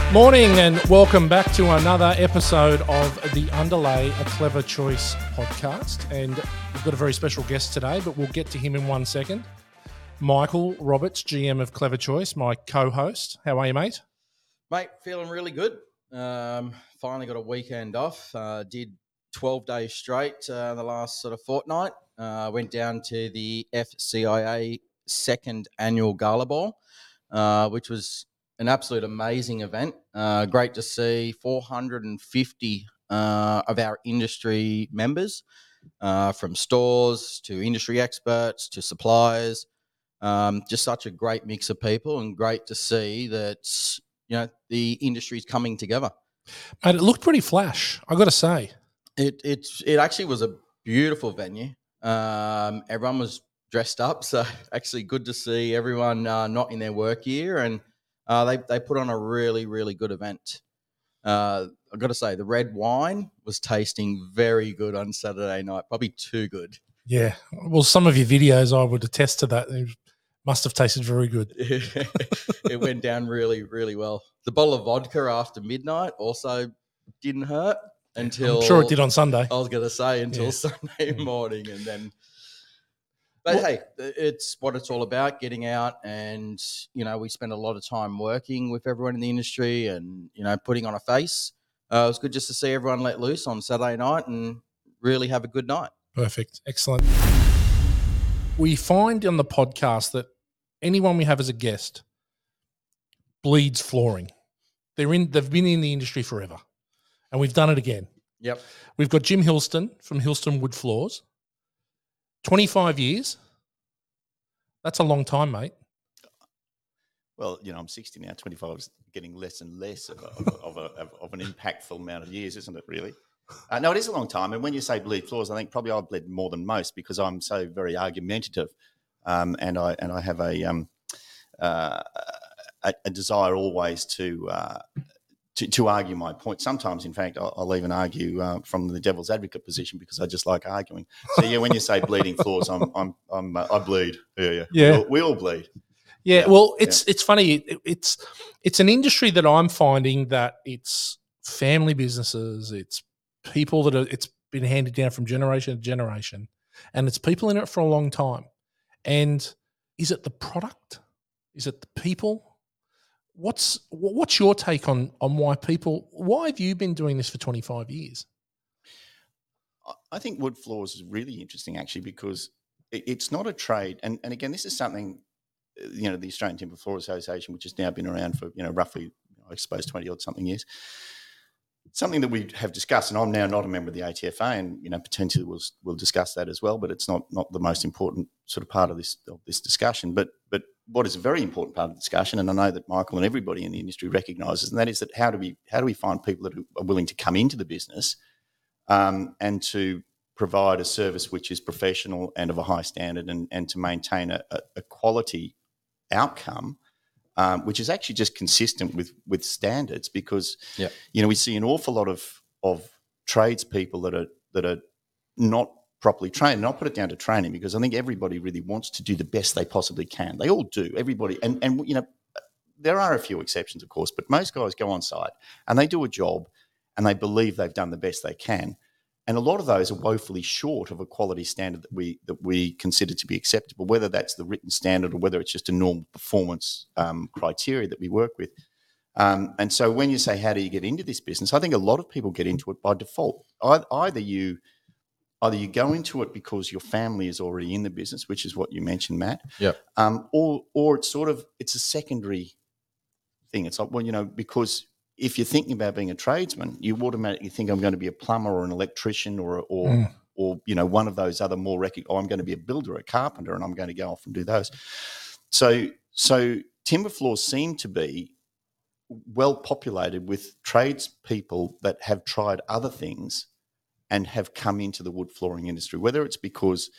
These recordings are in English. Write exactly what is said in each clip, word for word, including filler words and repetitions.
Morning and welcome back to another episode of the Underlay a Clever Choice podcast. And we've got a very special guest today, but we'll get to him in one second. Michael Roberts, G M of Clever Choice, my co-host. How are you, mate? Mate, feeling really good. Um, finally got a weekend off. Uh, did twelve days straight uh, the last sort of fortnight. Uh, went down to the F C I A second annual Gala Ball, uh, which was an absolute amazing event. Uh, great to see four hundred fifty uh, of our industry members, uh, from stores to industry experts to suppliers. Um, just such a great mix of people, and great to see that, you know, the industry's coming together. Mate, it looked pretty flash, I got to say. It it it actually was a beautiful venue. Um, everyone was dressed up, so actually good to see everyone uh, not in their work gear, and uh, they they put on a really really good event. Uh, I've got to say, the red wine was tasting very good on Saturday night, probably too good. Yeah, well, some of your videos, I would attest to that. It must have tasted very good. It went down really, really well. The bottle of vodka after midnight also didn't hurt until... I'm sure it did on Sunday. I was going to say until Yeah. Sunday morning, and then... But Well- hey, it's what it's all about, getting out, and, you know, we spend a lot of time working with everyone in the industry and, you know, putting on a face. Uh, it was good just to see everyone let loose on Saturday night and really have a good night. Perfect. Excellent. We find on the podcast that anyone we have as a guest bleeds flooring. They're in, they've been in the industry forever, and we've done it again. Yep. We've got Jim Hilston from Hilston Wood Floors. twenty-five years. That's a long time, mate. Well, you know, I'm sixty now. twenty-five is getting less and less of, a, of, a, of, a, of an impactful amount of years, isn't it, really? Uh, no, it is a long time. And when you say bleed floors, I think probably I've bled more than most because I'm so very argumentative, um, and I and I have a um, uh, a, a desire always to, uh, to to argue my point. Sometimes, in fact, I'll, I'll even argue uh, from the devil's advocate position because I just like arguing. So yeah, when you say bleeding floors, I'm I'm, I'm uh, I bleed. Yeah, yeah, Yeah. We all, we all bleed. Yeah, Yeah, well, it's it's funny. It, it's it's an industry that I'm finding that it's family businesses. It's people that are. It's been handed down from generation to generation, and it's people in it for a long time. And is it the product? Is it the people? What's what's your take on on why people? Why have you been doing this for twenty-five years? I- I think wood floors is really interesting actually because it, it's not a trade, and and again, this is something. You know, the Australian Timber Floor Association, which has now been around for, you know, roughly, I suppose, twenty odd something years. Something that we have discussed, and I'm now not a member of the A T F A, and, you know, potentially we'll, we'll discuss that as well, but it's not not the most important sort of part of this of this discussion. But but what is a very important part of the discussion, and I know that Michael and everybody in the industry recognises, and that is that how do we how do we find people that are willing to come into the business um, and to provide a service which is professional and of a high standard, and, and to maintain a, a, a quality outcome, um, which is actually just consistent with with standards. Because Yep. you know, we see an awful lot of of tradespeople that are that are not properly trained. And I'll put it down to training because I think everybody really wants to do the best they possibly can. They all do. Everybody, and and you know, there are a few exceptions, of course, but most guys go on site and they do a job and they believe they've done the best they can. And a lot of those are woefully short of a quality standard that we that we consider to be acceptable, whether that's the written standard or whether it's just a normal performance um, criteria that we work with. Um, and so when you say, how do you get into this business? I think a lot of people get into it by default. Either you either you go into it because your family is already in the business, which is what you mentioned, Matt, Yep. um, or or it's sort of it's a secondary thing. It's like, well, you know, because if you're thinking about being a tradesman, you automatically think I'm going to be a plumber or an electrician or or Mm. or you know, one of those other more rec- oh, I'm going to be a builder, a carpenter, and I'm going to go off and do those. So so timber floors seem to be well populated with tradespeople that have tried other things and have come into the wood flooring industry, whether it's because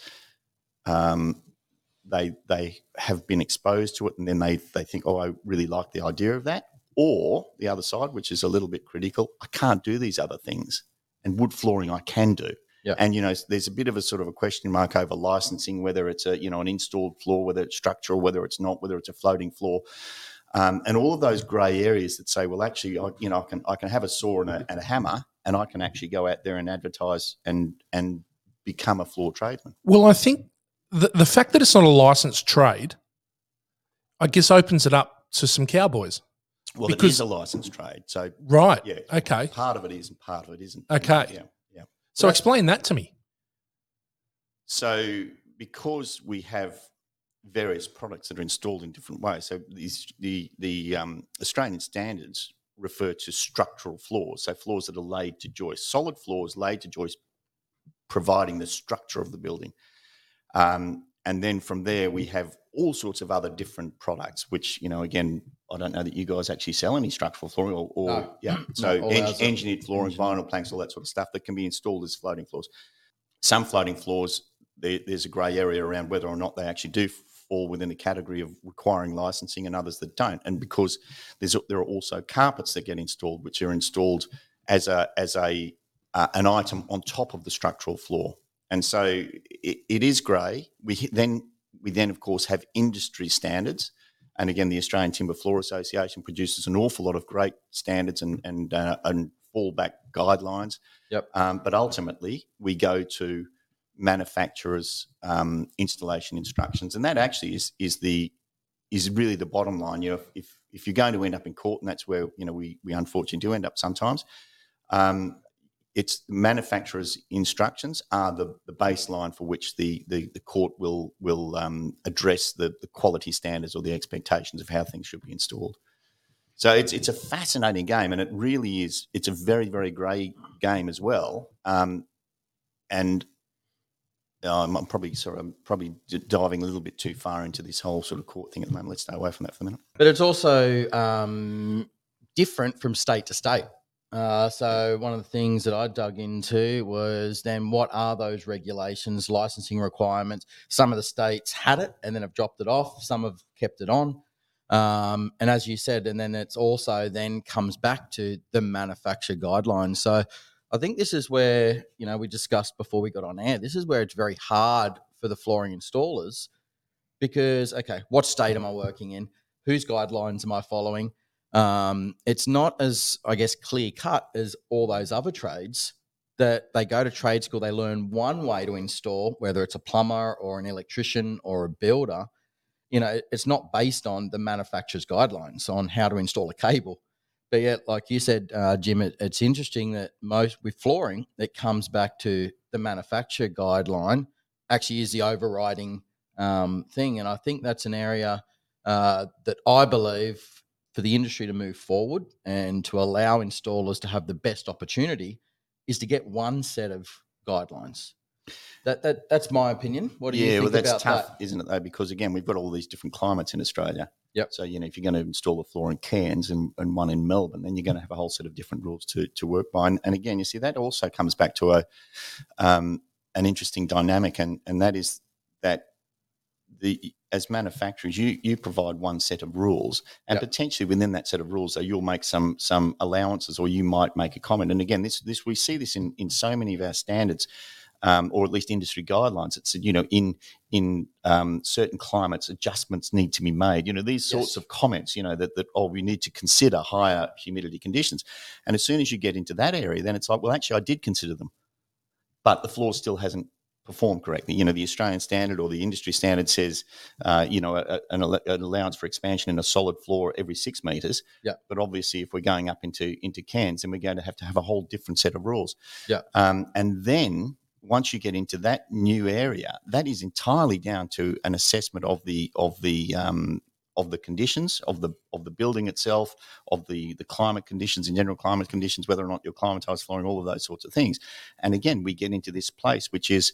um, they they have been exposed to it and then they they think, oh, I really like the idea of that. Or the other side, which is a little bit critical, I can't do these other things. And wood flooring I can do. Yeah. And, you know, there's a bit of a sort of a question mark over licensing, whether it's a, you know, an installed floor, whether it's structural, whether it's not, whether it's a floating floor. Um, and all of those grey areas that say, well, actually, I, you know, I can I can have a saw and a, and a hammer, and I can actually go out there and advertise and and become a floor tradesman. Well, I think the the fact that it's not a licensed trade, I guess, opens it up to some cowboys. Well, Because- it is a licensed trade, so Right. yeah, Okay. part of it is and part of it isn't. Okay. Yeah, yeah. So explain that to me. So because we have various products that are installed in different ways, so these, the the um, Australian standards refer to structural floors, so floors that are laid to joist, solid floors laid to joist, providing the structure of the building. Um, and then from there, we have all sorts of other different products, which, you know, again, I don't know that you guys actually sell any structural flooring or, or No. yeah. So No, all en- ours are engineered flooring, engineered. vinyl planks, all that sort of stuff that can be installed as floating floors. Some floating floors, there, there's a grey area around whether or not they actually do fall within the category of requiring licensing, and others that don't. And because there's there are also carpets that get installed, which are installed as a as a uh, an item on top of the structural floor. And so it, it is grey. We then we then of course have industry standards, and again the Australian Timber Floor Association produces an awful lot of great standards and and uh, and fallback guidelines. Yep. Um, but ultimately we go to manufacturers' um, installation instructions, and that actually is is the is really the bottom line. You know, if, if if you're going to end up in court, and that's where you know we we unfortunately do end up sometimes. Um, It's the manufacturer's instructions are the, the baseline for which the, the, the court will will um, address the, the quality standards or the expectations of how things should be installed. So it's it's a fascinating game, and it really is. It's a very very grey game as well. Um, and um, I'm probably sorry, I'm probably d- diving a little bit too far into this whole sort of court thing at the moment. Let's stay away from that for a minute. But it's also um, different from state to state. Uh, so one of the things that I dug into was then what are those regulations, licensing requirements? Some of the states had it and then have dropped it off. Some have kept it on. Um, and as you said, and then it's also then comes back to the manufacturer guidelines. So I think this is where, you know, we discussed before we got on air, this is where it's very hard for the flooring installers because, okay, what state am I working in? Whose guidelines am I following? Um, it's not as, I guess, clear cut as all those other trades that they go to trade school, they learn one way to install, whether it's a plumber or an electrician or a builder. You know, it's not based on the manufacturer's guidelines on how to install a cable. But yet, like you said, uh, Jim, it, it's interesting that most with flooring, it comes back to the manufacturer guideline actually is the overriding um, thing. And I think that's an area uh, that I believe for the industry to move forward and to allow installers to have the best opportunity is to get one set of guidelines. That that that's my opinion. What do yeah, you think well, that's about tough, that? isn't it? Though, because again, we've got all these different climates in Australia. Yep. So you know, if you're going to install a floor in Cairns and, and one in Melbourne, then you're going to have a whole set of different rules to to work by. And, and again, you see that also comes back to a um, an interesting dynamic, and and that is that the as manufacturers, you you provide one set of rules, and Yep. potentially within that set of rules, though, you'll make some some allowances, or you might make a comment. And again, this this we see this in in so many of our standards. Um, or at least industry guidelines. It's, you know, in in um, certain climates, adjustments need to be made. You know, these sorts Yes. of comments, you know, that, that, oh, we need to consider higher humidity conditions. And as soon as you get into that area, then it's like, well, actually, I did consider them, but the floor still hasn't performed correctly. You know, the Australian standard or the industry standard says, uh, you know, a, an, an allowance for expansion in a solid floor every six metres. Yeah. But obviously, if we're going up into, into Cairns, then we're going to have to have a whole different set of rules. Yeah. Um, and then once you get into that new area, that is entirely down to an assessment of the of the um, of the conditions of the of the building itself, of the the climate conditions and general climate conditions, whether or not you're climatized flooring, all of those sorts of things. And again, we get into this place, which is,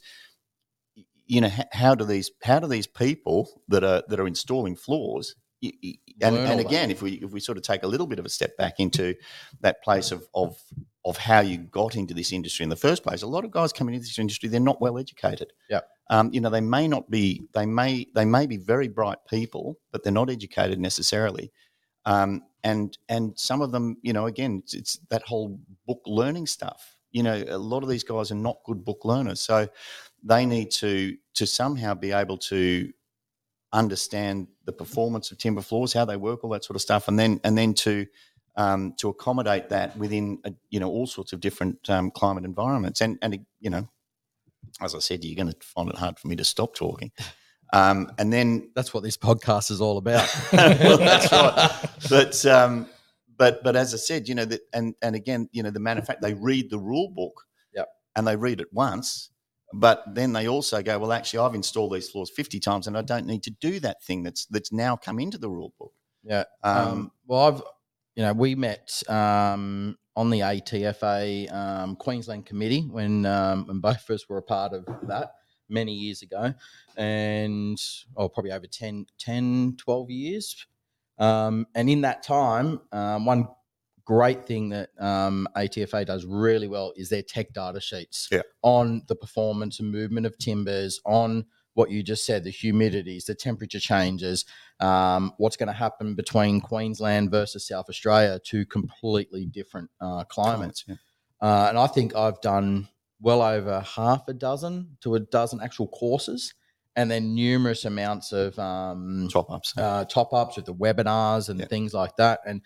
you know, how, how do these how do these people that are that are installing floors, and, Learn all and that. again, if we if we sort of take a little bit of a step back into that place of of of how you got into this industry in the first place, a lot of guys coming into this industry, they're not well educated. Yeah. Um, you know, they may not be, they may, they may be very bright people, but they're not educated necessarily. Um, and and some of them, you know, again, it's, it's that whole book learning stuff. You know, a lot of these guys are not good book learners, so they need to to somehow be able to understand the performance of timber floors, how they work, all that sort of stuff, and then and then to um, to accommodate that within a, you know all sorts of different um, climate environments. And and you know, as I said, you're going to find it hard for me to stop talking. Um, and then that's what this podcast is all about. well, that's right. But um, but but as I said, you know that, and and again, you know, the manufacturer, they read the rule book, yep. and they read it once. But then they also go, well, actually, I've installed these floors fifty times, and I don't need to do that thing that's that's now come into the rule book. Yeah. Um, Um, well, I've, you know, we met um, on the A T F A um, Queensland committee when um, when both of us were a part of that many years ago, and oh, probably over ten, ten, twelve years. Um, and in that time, um, one great thing that um, A T F A does really well is their tech data sheets yeah. on the performance and movement of timbers, on what you just said, the humidities, the temperature changes, um, what's going to happen between Queensland versus South Australia, two completely different uh, climates. Yeah. Uh, and I think I've done well over half a dozen to a dozen actual courses, and then numerous amounts of um, top ups, uh, top ups with the webinars and yeah. things like that. And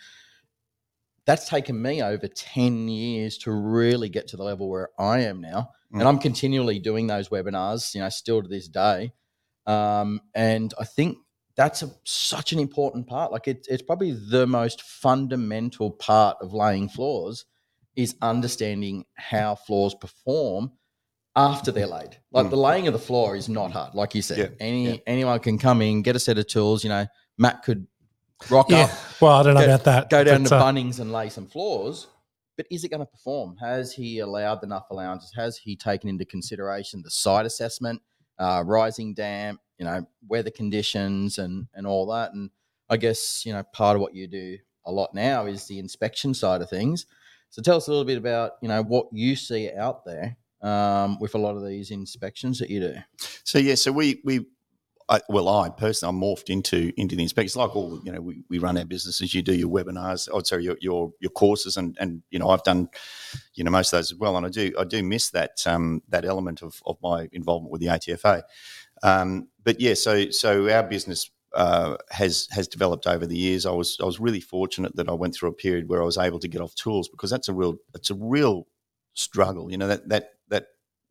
that's taken me over ten years to really get to the level where I am now. Mm. And I'm continually doing those webinars, you know, still to this day. Um, and I think that's a, such an important part. Like it, it's probably the most fundamental part of laying floors is understanding how floors perform after they're laid. Like mm. the laying of the floor is not hard. Like you said, yeah. any yeah. anyone can come in, get a set of tools. You know, Matt could rock yeah. up. Well, I don't know go, about that. Go down but, to uh, Bunnings and lay some floors. But is it going to perform? Has he allowed enough allowances? Has he taken into consideration the site assessment, uh, rising damp, you know, weather conditions and, and all that? And I guess, you know, part of what you do a lot now is the inspection side of things. So tell us a little bit about, you know, what you see out there um, with a lot of these inspections that you do. So, yeah, so we, we, I, well, I personally, I'm morphed into into the inspections. Like all, you know, we, we run our businesses. You do your webinars, oh, sorry, your your your courses, and and you know, I've done, you know, most of those as well. And I do I do miss that um that element of, of my involvement with the A T F A. Um, but yeah, so so our business uh, has has developed over the years. I was I was really fortunate that I went through a period where I was able to get off tools, because that's a real it's a real struggle. You know, that that that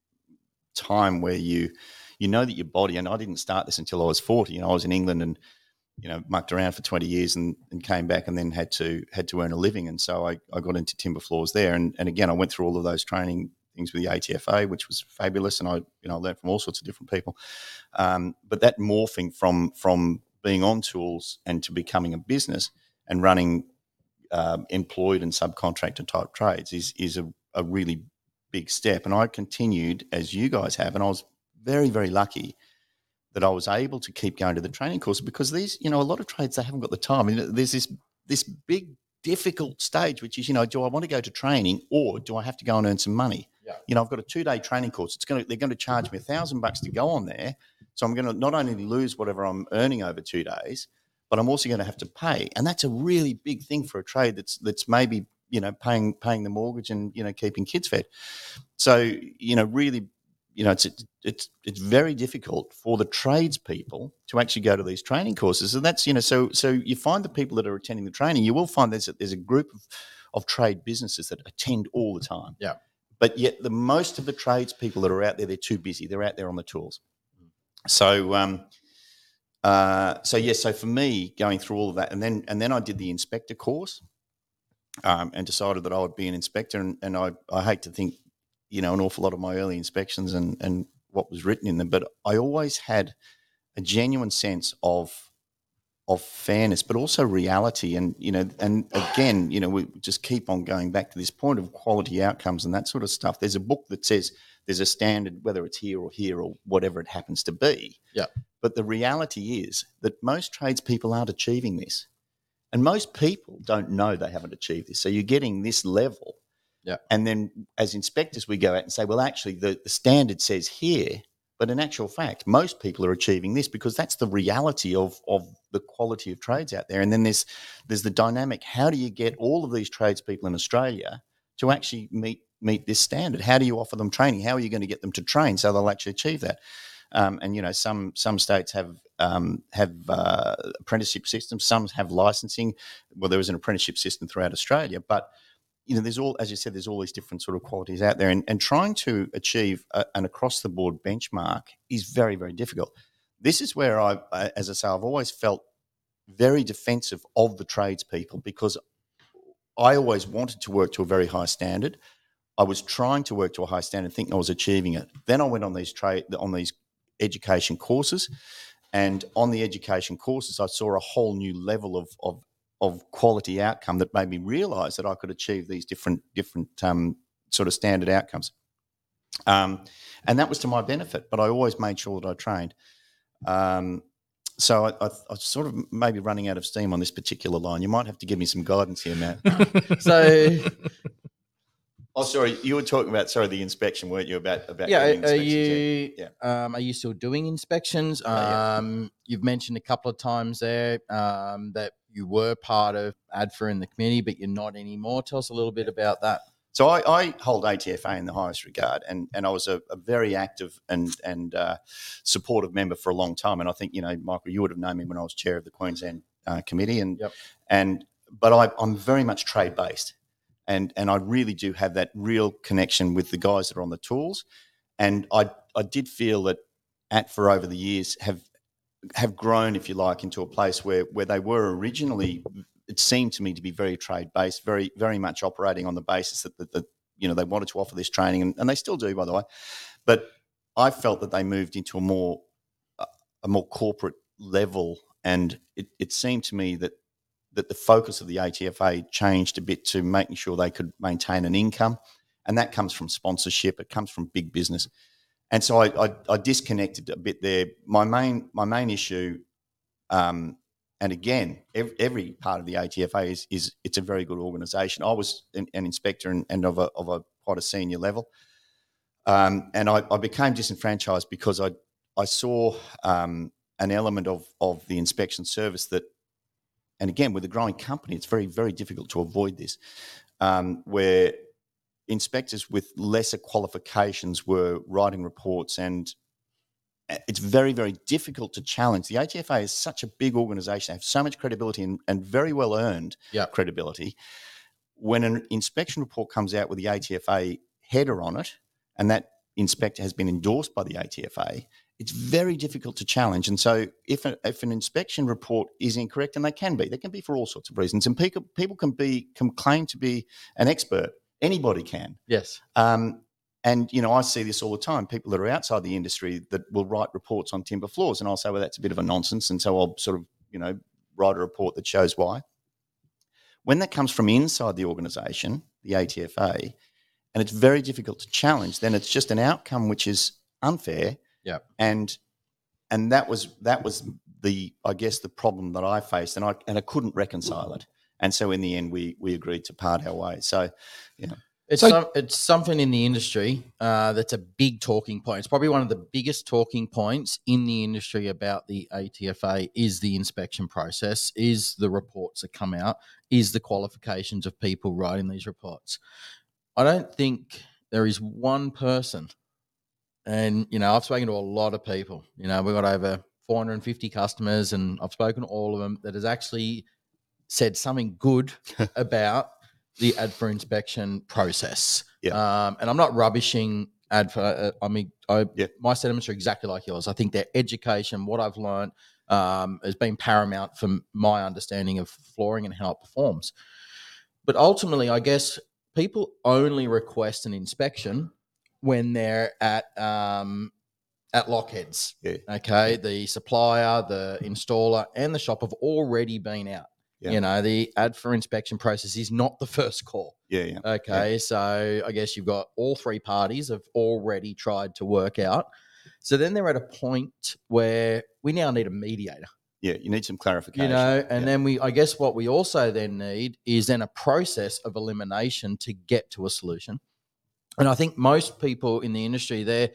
time where you. You know that your body, and I didn't start this until I was forty. You know, I was in England and, you know, mucked around for twenty years and, and came back and then had to had to earn a living. And so I, I got into timber floors there. And, and again, I went through all of those training things with the A T F A, which was fabulous. And I, you know, I learned from all sorts of different people. Um, but that morphing from from being on tools and to becoming a business and running um, employed and subcontractor type trades is is a, a really big step. And I continued, as you guys have, and I was very, very lucky that I was able to keep going to the training course, because these, you know, a lot of trades, they haven't got the time. I mean, there's this this big, difficult stage, which is, you know, do I want to go to training or do I have to go and earn some money? Yeah. You know, I've got a two-day training course. It's going to, they're going to charge me a thousand bucks to go on there. So I'm going to not only lose whatever I'm earning over two days, but I'm also going to have to pay. And that's a really big thing for a trade that's that's maybe, you know, paying paying the mortgage and, you know, keeping kids fed. So, you know, really, you know, it's it's it's very difficult for the tradespeople to actually go to these training courses, and that's, you know, so so you find the people that are attending the training, you will find there's a, there's a group of, of trade businesses that attend all the time. Yeah, but yet the most of the tradespeople that are out there, they're too busy. They're out there on the tools. So um, uh, so yes, yeah, so for me going through all of that, and then and then I did the inspector course, um, and decided that I would be an inspector, and, and I I hate to think, you know, an awful lot of my early inspections and, and what was written in them, but I always had a genuine sense of of fairness, but also reality. And, you know, and again, you know, we just keep on going back to this point of quality outcomes and that sort of stuff. There's a book that says there's a standard, whether it's here or here or whatever it happens to be. Yeah. But the reality is that most tradespeople aren't achieving this. And most people don't know they haven't achieved this. So you're getting this level. Yeah. And then as inspectors, we go out and say, well, actually, the, the standard says here, but in actual fact, most people are achieving this, because that's the reality of, of the quality of trades out there. And then there's there's the dynamic. How do you get all of these tradespeople in Australia to actually meet meet this standard? How do you offer them training? How are you going to get them to train so they'll actually achieve that? Um, and, you know, some some states have um, have uh, apprenticeship systems. Some have licensing. Well, there is an apprenticeship system throughout Australia, but you know, there's all, as you said, there's all these different sort of qualities out there, and, and trying to achieve a, an across the board benchmark is very, very difficult. This is where I, I, as I say, I've always felt very defensive of the tradespeople, because I always wanted to work to a very high standard. I was trying to work to a high standard, thinking I was achieving it. Then I went on these trade on these education courses, and on the education courses, I saw a whole new level of of, of quality outcome that made me realise that I could achieve these different different um, sort of standard outcomes. Um, and that was to my benefit, but I always made sure that I trained. Um, so I, I, I'm sort of maybe running out of steam on this particular line. You might have to give me some guidance here, Matt. So, oh, sorry, you were talking about sorry the inspection, weren't you? About about yeah, getting are inspections, you yeah. um, are you still doing inspections? Oh, yeah. Um, you've mentioned a couple of times there um, that you were part of A D F A in the community, but you're not anymore. Tell us a little bit about that. So I, I hold A T F A in the highest regard, and, and I was a, a very active and and uh, supportive member for a long time. And I think, you know, Michael, you would have known me when I was chair of the Queensland uh, committee, and Yep. and but I, I'm very much trade based, and and I really do have that real connection with the guys that are on the tools. And I I did feel that A T F A over the years have have grown, if you like, into a place where where they were originally. It seemed to me to be very trade based, very very much operating on the basis that, that, that you know they wanted to offer this training, and, and they still do, by the way. But I felt that they moved into a more a more corporate level, and it, it seemed to me that that the focus of the A T F A changed a bit to making sure they could maintain an income, and that comes from sponsorship. It comes from big business, and so I I, I disconnected a bit there. My main my main issue. Um, And again, every, every part of the A T F A is, is it's a very good organisation. I was an, an inspector and, and of a of a quite a senior level, um, and I, I became disenfranchised because I I saw um, an element of of the inspection service that, and again with a growing company, it's very very difficult to avoid this, um, where inspectors with lesser qualifications were writing reports, and it's very, very difficult to challenge. The A T F A is such a big organisation. They have so much credibility and, and very well earned Yep. credibility. When an inspection report comes out with the A T F A header on it, and that inspector has been endorsed by the A T F A, it's very difficult to challenge. And so if, a, if an inspection report is incorrect, and they can be, they can be for all sorts of reasons, and people, people can, be, can claim to be an expert. Anybody can. Yes. Um, And, you know, I see this all the time, people that are outside the industry that will write reports on timber floors, and I'll say, well, that's a bit of a nonsense. And so I'll sort of, you know, write a report that shows why. When that comes from inside the organisation, the A T F A, and it's very difficult to challenge, then it's just an outcome which is unfair. Yeah. And and that was that was the, I guess, the problem that I faced, and I and I couldn't reconcile it. And so in the end, we we agreed to part our ways. So, you know. It's So- some, it's something in the industry uh, that's a big talking point. It's probably one of the biggest talking points in the industry about the A T F A is the inspection process, is the reports that come out, is the qualifications of people writing these reports. I don't think there is one person, and, you know, I've spoken to a lot of people. You know, we've got over four hundred fifty customers, and I've spoken to all of them, that has actually said something good about the A D F A inspection process. Yeah. Um, and I'm not rubbishing A D F A. Uh, I mean, I, Yeah. my sentiments are exactly like yours. I think their education, what I've learned, um, has been paramount for my understanding of flooring and how it performs. But ultimately, I guess people only request an inspection when they're at um, at Lockheads. Yeah. Okay, the supplier, the installer, and the shop have already been out. Yeah. You know, the A D F A inspection process is not the first call. Yeah, yeah. Okay, so I guess you've got all three parties have already tried to work out. So then they're at a point where we now need a mediator. Yeah, you need some clarification. You know, and yeah. then we, I guess what we also then need is then a process of elimination to get to a solution. And I think most people in the industry, their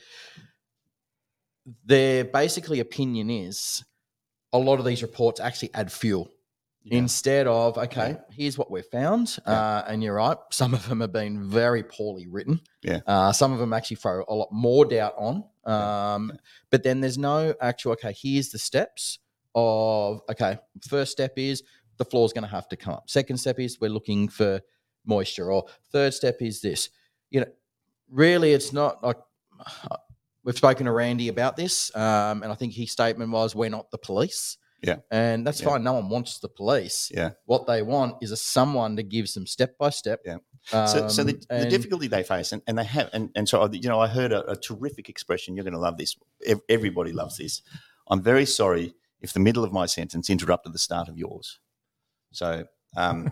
their basically opinion is a lot of these reports actually add fuel. Yeah. Instead of, okay, Yeah. here's what we've found. Yeah. Uh, and you're right, some of them have been very poorly written. Yeah. Uh, some of them actually throw a lot more doubt on Um, but then there's no actual, okay, here's the steps of, okay, first step is the floor's going to have to come up. Second step is we're looking for moisture, or third step is this. You know, really it's not like, we've spoken to Randy about this, um, and I think his statement was, we're not the police. Yeah. And that's Yeah. fine. No one wants the police. Yeah. What they want is a someone to give some step-by-step. Yeah. Um, So, so the, the and- difficulty they face, and, and they have, and, and so, you know, I heard a, a terrific expression. You're going to love this. Ev- Everybody loves this. I'm very sorry if the middle of my sentence interrupted the start of yours. So um,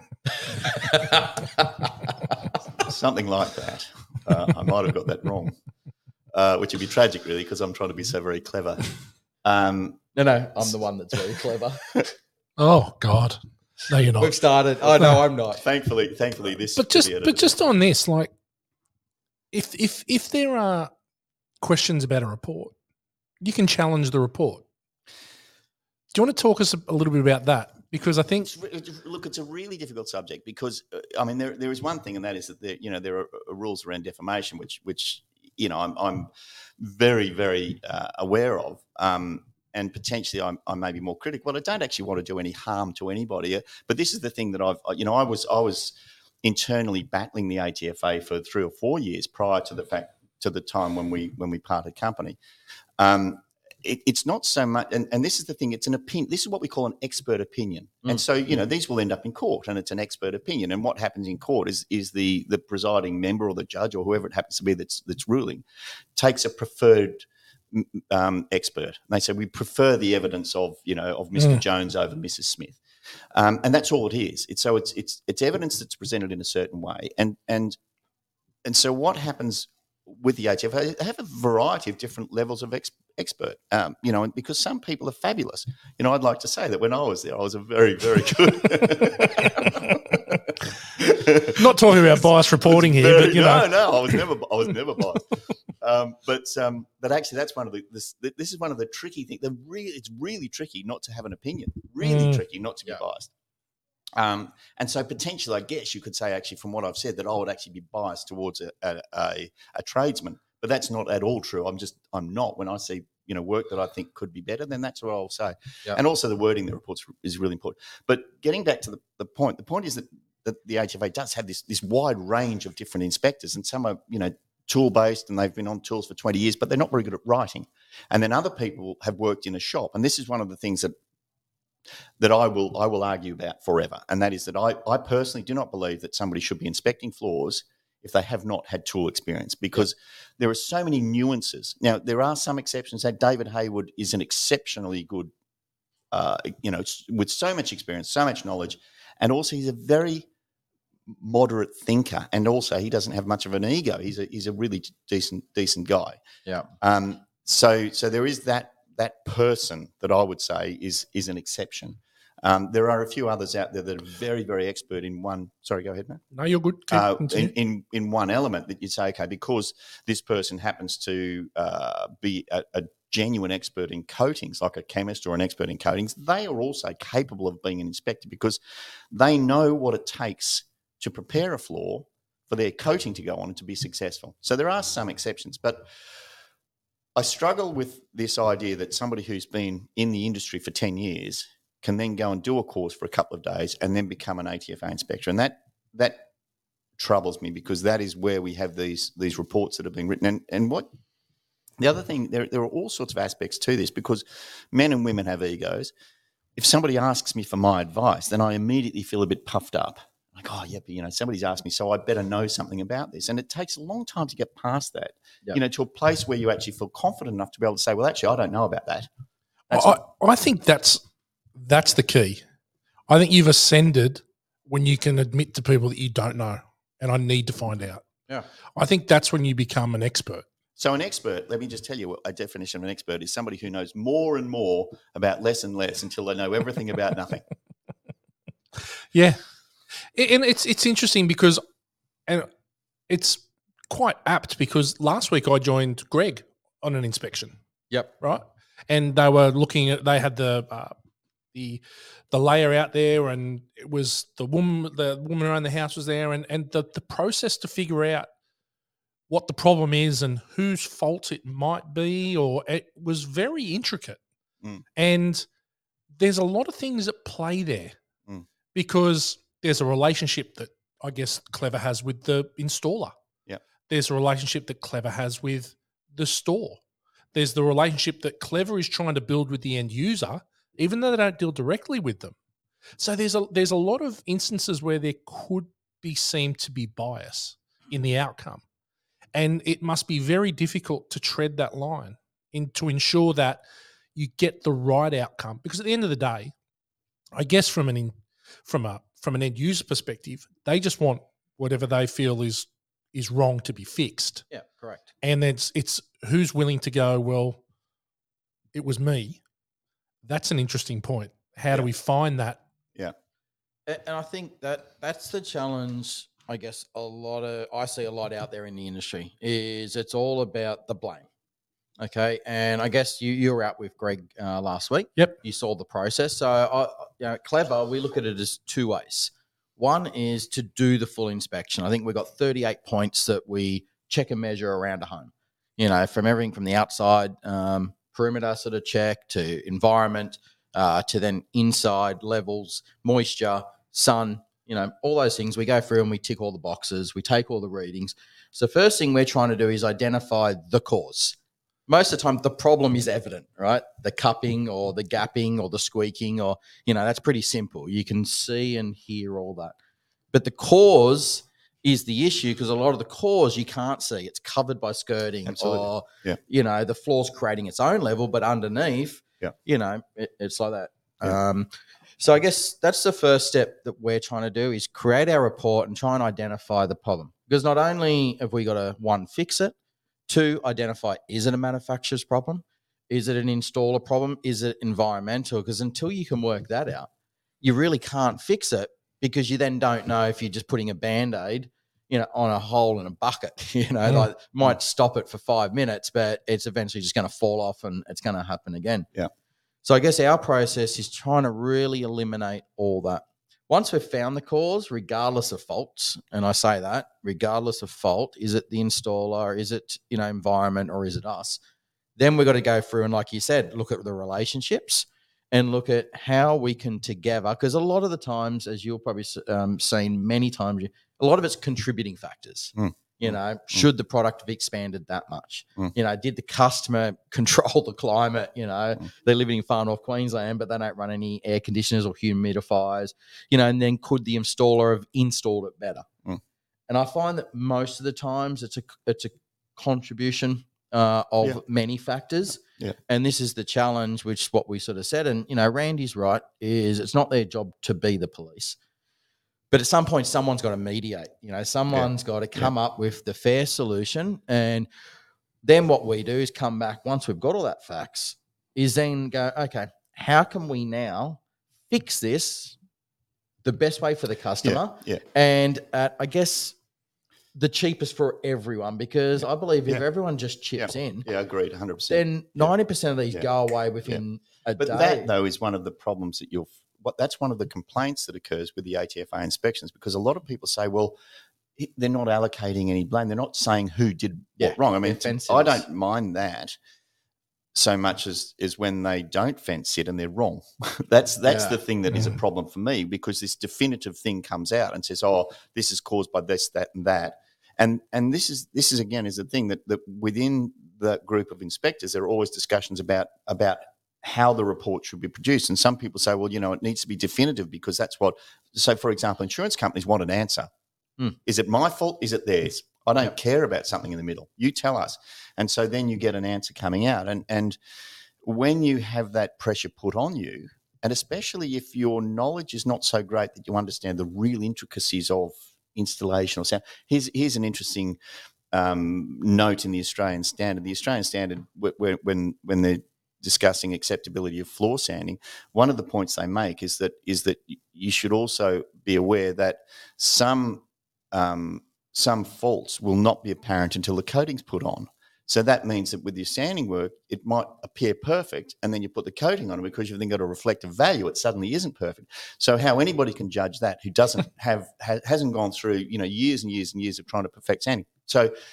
something like that. Uh, I might have got that wrong, uh, which would be tragic, really, because I'm trying to be so very clever. Um, No, no, I'm the one that's very clever. Oh God, no, you're not. We've started. Oh no, I'm not. thankfully, thankfully, this. But could just be edited. but just on this, like, if if if there are questions about a report, you can challenge the report. Do you want to talk us a, a little bit about that? Because I think It's re- it's- look, it's a really difficult subject because uh, I mean there there is one thing, and that is that there you know there are uh, rules around defamation, which which you know I'm I'm very very uh, aware of. Um, And potentially, I'm, I may be more critical. Well, I don't actually want to do any harm to anybody. uh, But this is the thing that I've, you know, I was, I was internally battling the A T F A for three or four years prior to the fact, to the time when we, when we parted company. Um, it, it's not so much, and, and this is the thing. It's an opinion. This is what we call an expert opinion. Mm. And so, you know, these will end up in court, and it's an expert opinion. And what happens in court is, is the the presiding member or the judge or whoever it happens to be that's that's ruling takes a preferred Um, expert. And they say we prefer the evidence of you know of Mister Mm. Jones over Missus Smith, um, and that's all it is. It's so it's it's it's evidence that's presented in a certain way, and and and so what happens with the A T F A? They have a variety of different levels of ex- expert, um, you know, and because some people are fabulous. You know, I'd like to say that when I was there, I was a very very good. not talking about biased reporting here, Very- but you no, know, no, I was never, I was never biased. Um, but um, but actually, that's one of the this this is one of the tricky things. The really, it's really tricky not to have an opinion. Really Mm. tricky not to be Yeah. biased. Um, and so potentially, I guess you could say actually from what I've said that I would actually be biased towards a a, a, a tradesman. But that's not at all true. I'm just I'm not. When I see you know work that I think could be better, then that's what I'll say. Yeah. And also the wording of the reports is really important. But getting back to the, the point, the point is that, that the A T F A does have this this wide range of different inspectors, and some are you know tool based and they've been on tools for twenty years, but they're not very good at writing. And then other people have worked in a shop, and this is one of the things that that I will I will argue about forever, and that is that I I personally do not believe that somebody should be inspecting floors if they have not had tool experience, because there are so many nuances. Now, there are some exceptions. That David Hayward is an exceptionally good, uh, you know, with so much experience, so much knowledge, and also he's a very moderate thinker, and also he doesn't have much of an ego. He's a he's a really decent decent guy. Yeah. Um. So so there is that that person that I would say is is an exception. Um, there are a few others out there that are very, very expert in one. Sorry, go ahead, Matt. no, you're good. Keep- Uh, continue. in, in in one element that you'd say, okay, because this person happens to uh, be a, a genuine expert in coatings, like a chemist or an expert in coatings, they are also capable of being an inspector because they know what it takes to prepare a floor for their coating to go on and to be successful. So there are some exceptions, but I struggle with this idea that somebody who's been in the industry for ten years can then go and do a course for a couple of days and then become an A T F A inspector. And that that troubles me because that is where we have these these reports that have been written. And and what the other thing, there there are all sorts of aspects to this because men and women have egos. If somebody asks me for my advice, then I immediately feel a bit puffed up. Like, oh yeah, but you know, somebody's asked me, so I better know something about this. And it takes a long time to get past that, Yep. you know, to a place where you actually feel confident enough to be able to say, well, actually, I don't know about that. I, That's I I think that's that's the key. I think you've ascended when you can admit to people that you don't know, and I need to find out. Yeah. I think that's when you become an expert. So an expert, let me just tell you what a definition of an expert is: somebody who knows more and more about less and less until they know everything about nothing. Yeah, A- and it's it's interesting because, and it's quite apt because last week I joined Greg on an inspection, Yep. right? And they were looking at they had the uh, the the layer out there, and it was the woman the woman around the house was there, and and the the process to figure out what the problem is and whose fault it might be, or it was very intricate. Mm. And there's a lot of things at play there Mm. because there's a relationship that I guess Clever has with the installer. Yeah. There's a relationship that Clever has with the store. There's the relationship that Clever is trying to build with the end user, even though they don't deal directly with them. So there's a there's a lot of instances where there could be seen to be bias in the outcome. And it must be very difficult to tread that line in, to ensure that you get the right outcome. Because at the end of the day, I guess from an in, from a from an end user perspective, they just want whatever they feel is is wrong to be fixed. Yeah, correct. And it's it's who's willing to go, well, it was me. That's an interesting point. How do Yeah. we find that? Yeah. A- And I think that that's the challenge. I guess a lot of I see a lot out there in the industry is it's all about the blame. Okay, and I guess you you were out with Greg uh, last week. Yep. You saw the process. So, I, you know, Clever, we look at it as two ways. One is to do the full inspection. I think we've got thirty-eight points that we check and measure around a home. You know, from everything from the outside um, perimeter sort of check to environment uh, to then inside levels, moisture, sun. You know, all those things we go through and we tick all the boxes. We take all the readings. So, first thing we're trying to do is identify the cause. Most of the time, the problem is evident, right? The cupping or the gapping or the squeaking, or, you know, that's pretty simple. You can see and hear all that. But the cause is the issue because a lot of the cause you can't see. It's covered by skirting. Absolutely. Or, Yeah. you know, the floor's creating its own level, but underneath, Yeah. you know, it, it's like that. Yeah. Um, so I guess that's the first step that we're trying to do is create our report and try and identify the problem. Because not only have we got to, one, fix it, two, identify, is it a manufacturer's problem? Is it an installer problem? Is it environmental? Because until you can work that out, you really can't fix it because you then don't know if you're just putting a Band-Aid, you know, on a hole in a bucket, you know, Mm. like might stop it for five minutes, but it's eventually just going to fall off and it's going to happen again. Yeah. So I guess our process is trying to really eliminate all that. Once we've found the cause, regardless of faults, and I say that, regardless of fault, is it the installer, is it, you know, environment, or is it us? Then we've got to go through and, like you said, look at the relationships and look at how we can together, because a lot of the times, as you'll probably um, seen many times, a lot of it's contributing factors. Mm. You know, should the product have expanded that much? Mm. You know, did the customer control the climate? You know, Mm. they're living in far north Queensland, but they don't run any air conditioners or humidifiers. You know, and then could the installer have installed it better? Mm. And I find that most of the times it's a it's a contribution uh, of Yeah. many factors. Yeah. And this is the challenge, which is what we sort of said. And you know, Randy's right. Is it's not their job to be the police. But at some point, someone's got to mediate. You know, someone's got to come up with the fair solution. And then what we do is come back once we've got all that facts, is then go, okay, how can we now fix this the best way for the customer? Yeah. And at, I guess, the cheapest for everyone, because I believe if Yeah. everyone just chips in, Yeah, agreed, one hundred percent. then ninety percent of these Yeah. go away within a But day. that, though, is one of the problems that you'll what that's one of the complaints that occurs with the A T F A inspections, because a lot of people say, well, it- they're not allocating any blame. They're not saying who did Yeah, what wrong. I mean, the fence I is- don't mind that so much as is when they don't fence it and they're wrong. that's that's Yeah. the thing that is a problem for me, because this definitive thing comes out and says, oh, this is caused by this, that, and that. And and this is this is again is the thing that, that within the group of inspectors, there are always discussions about about how the report should be produced. And some people say, well, you know, it needs to be definitive because that's what, so for example, insurance companies want an answer. Mm. Is it my fault? Is it theirs? I don't Yep. care about something in the middle. You tell us. And so then you get an answer coming out. And, and when you have that pressure put on you, and especially if your knowledge is not so great that you understand the real intricacies of installation or sound, here's, here's an interesting um, note in the Australian Standard. The Australian Standard, when, when, when they're discussing acceptability of floor sanding, one of the points they make is that is that you should also be aware that some um, some faults will not be apparent until the coating's put on. So that means that with your sanding work, it might appear perfect, and then you put the coating on it because you've then got a reflective value. It suddenly isn't perfect. So how anybody can judge that who doesn't have ha- hasn't gone through you know years and years and years of trying to perfect sanding. So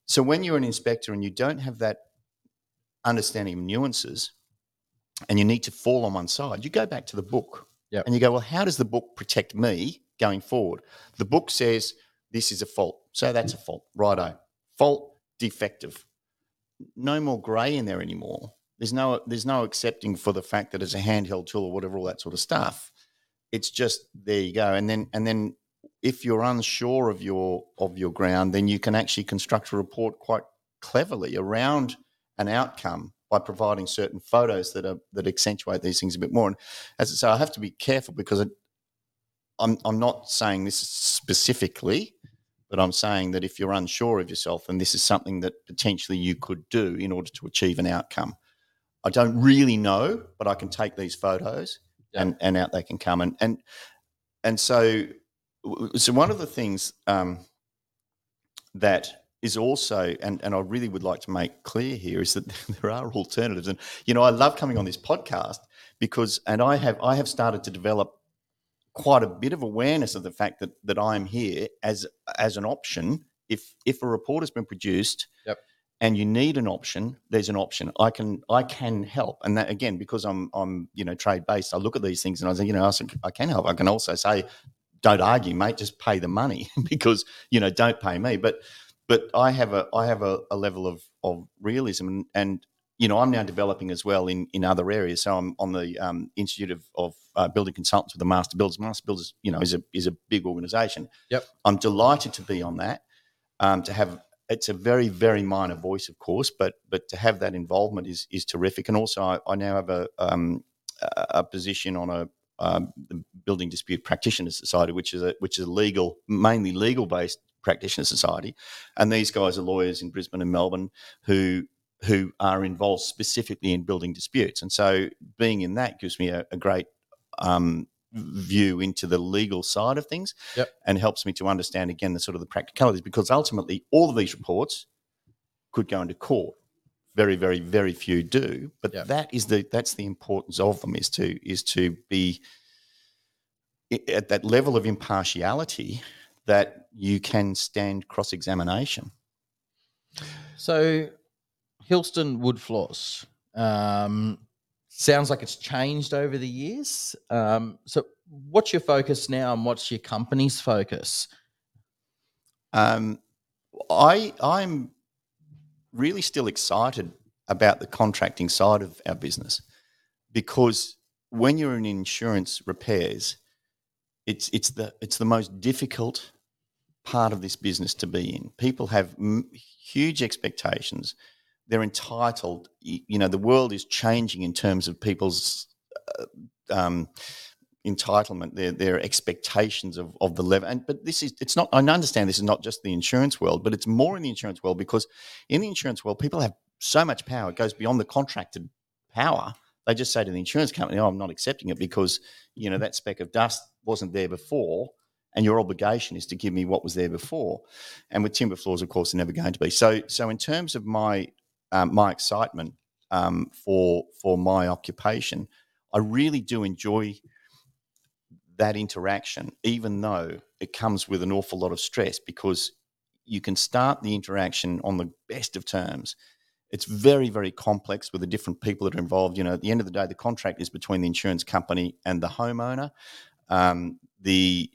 So when you're an inspector and you don't have that understanding of nuances and you need to fall on one side, you go back to the book. Yep. And you go, well, how does the book protect me going forward? The book says this is a fault. So that's a fault. Righto. Fault, defective. No more grey in there anymore. There's no there's no accepting for the fact that it's a handheld tool or whatever, all that sort of stuff. It's just there you go. And then and then if you're unsure of your of your ground, then you can actually construct a report quite cleverly around an outcome by providing certain photos that are that accentuate these things a bit more. And as I say, I have to be careful because it, I'm I'm not saying this specifically, but I'm saying that if you're unsure of yourself, then this is something that potentially you could do in order to achieve an outcome. I don't really know, but I can take these photos Yeah. and, and out they can come. And and and so so one of the things um, that is also, and, and I really would like to make clear here, is that there are alternatives. And, you know, I love coming on this podcast because, and I have I have started to develop quite a bit of awareness of the fact that that I'm here as as an option. If if a report has been produced, Yep. and you need an option, there's an option. I can I can help, and that again because I'm I'm you know trade based. I look at these things and I say, you know, I can help. I can also say, don't argue, mate. Just pay the money because you know don't pay me. But but I have a I have a, a level of of realism, and, and you know I'm now developing as well in, in other areas. So I'm on the um, Institute of, of uh, Building Consultants with the Master Builders. Master Builders, you know, is a is a big organisation. Yep. I'm delighted to be on that. Um, to have it's a very very minor voice, of course, but but to have that involvement is is terrific. And also, I, I now have a um, a position on a um, the Building Dispute Practitioners Society, which is a which is a legal, mainly legal based practitioner society, and these guys are lawyers in Brisbane and Melbourne who who are involved specifically in building disputes. And so, being in that gives me a, a great um, view into the legal side of things. Yep. And helps me to understand again the sort of the practicalities, because ultimately all of these reports could go into court. Very, very, very few do, but Yep. that is the that's the importance of them is to is to be at that level of impartiality that you can stand cross-examination. So, Hilston Wood Floors um, sounds like it's changed over the years. Um, so, what's your focus now, and what's your company's focus? Um, I I'm really still excited about the contracting side of our business, because when you're in insurance repairs, it's it's the it's the most difficult part of this business to be in. People have m- huge expectations. They're entitled. You, you know, the world is changing in terms of people's uh, um, entitlement, their their expectations of, of the level. And but this is it's not. I understand this is not just the insurance world, but it's more in the insurance world, because in the insurance world, people have so much power. It goes beyond the contracted power. They just say to the insurance company, "Oh, I'm not accepting it because you know that speck of dust wasn't there before, and your obligation is to give me what was there before." And with timber floors, of course, they're never going to be. So, so in terms of my um, my excitement um, for for my occupation, I really do enjoy that interaction, even though it comes with an awful lot of stress, because you can start the interaction on the best of terms. It's very, very complex with the different people that are involved. You know, at the end of the day, the contract is between the insurance company and the homeowner. Um, the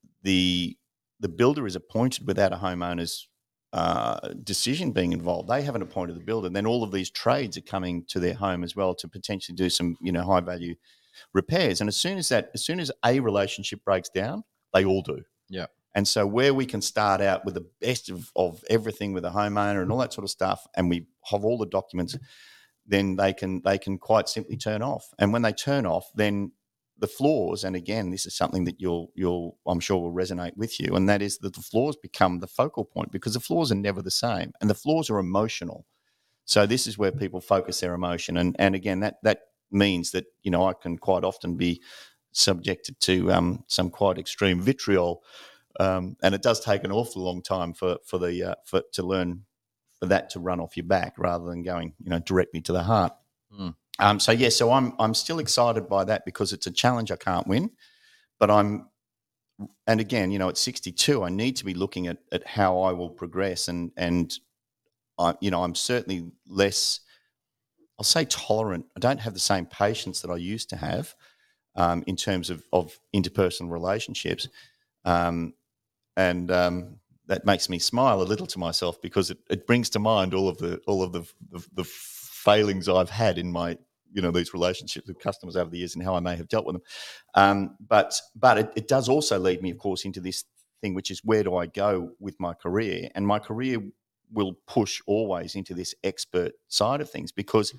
the the builder is appointed without a homeowner's uh, decision being involved. They haven't appointed the builder. Then all of these trades are coming to their home as well to potentially do some, you know, high value repairs. And as soon as that, as soon as a relationship breaks down, they all do. Yeah. And so where we can start out with the best of, of everything with the homeowner and all that sort of stuff, and we have all the documents, then they can they can quite simply turn off. And when they turn off, then the floors, and again, this is something that you'll you'll I'm sure will resonate with you, and that is that the floors become the focal point, because the floors are never the same, and the floors are emotional. So this is where people focus their emotion, and and again that that means that you know I can quite often be subjected to um, some quite extreme vitriol. Um, and it does take an awful long time for for the uh, for to learn for that to run off your back rather than going you know directly to the heart. Mm. Um, so yeah, so I'm I'm still excited by that, because it's a challenge I can't win, but I'm and again you know at sixty-two I need to be looking at at how I will progress and and I, you know, I'm certainly less, I'll say tolerant. I don't have the same patience that I used to have um, in terms of, of interpersonal relationships. Um, and um, that makes me smile a little to myself because it, it brings to mind all of the all of the, the the failings I've had in my, you know, these relationships with customers over the years and how I may have dealt with them. Um, but but it, it does also lead me, of course, into this thing, which is where do I go with my career? And my career will push always into this expert side of things because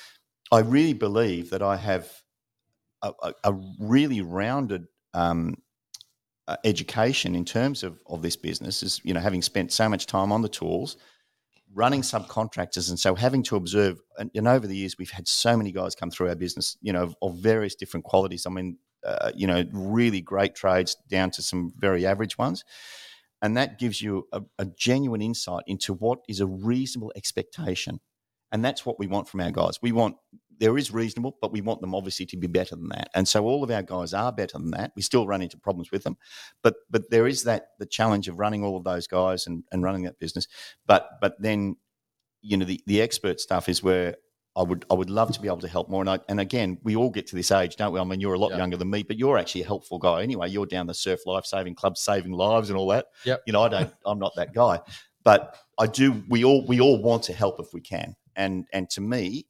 I really believe that I have a, a, a really rounded um, uh, education in terms of, of this business, is, you know, having spent so much time on the tools, running subcontractors, and so having to observe, and, and over the years we've had so many guys come through our business, you know, of, of various different qualities. I mean, uh, you know, really great trades down to some very average ones. And that gives you a, a genuine insight into what is a reasonable expectation. And that's what we want from our guys. We want, there is reasonable, but we want them obviously to be better than that. And so all of our guys are better than that. We still run into problems with them, but but there is that the challenge of running all of those guys and, and running that business. But but then, you know, the, the expert stuff is where I would I would love to be able to help more. And I, and again, we all get to this age, don't we? I mean, you're a lot Yep. younger than me, but you're actually a helpful guy anyway. You're down the surf life saving club, saving lives and all that. Yep. You know, I don't. I'm not that guy, but I do. We all we all want to help if we can. And and to me,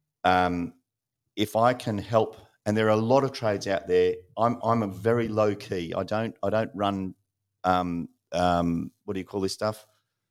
um, if I can help, and there are a lot of trades out there. I'm I'm a very low key. I don't I don't run. Um, um, what do you call this stuff?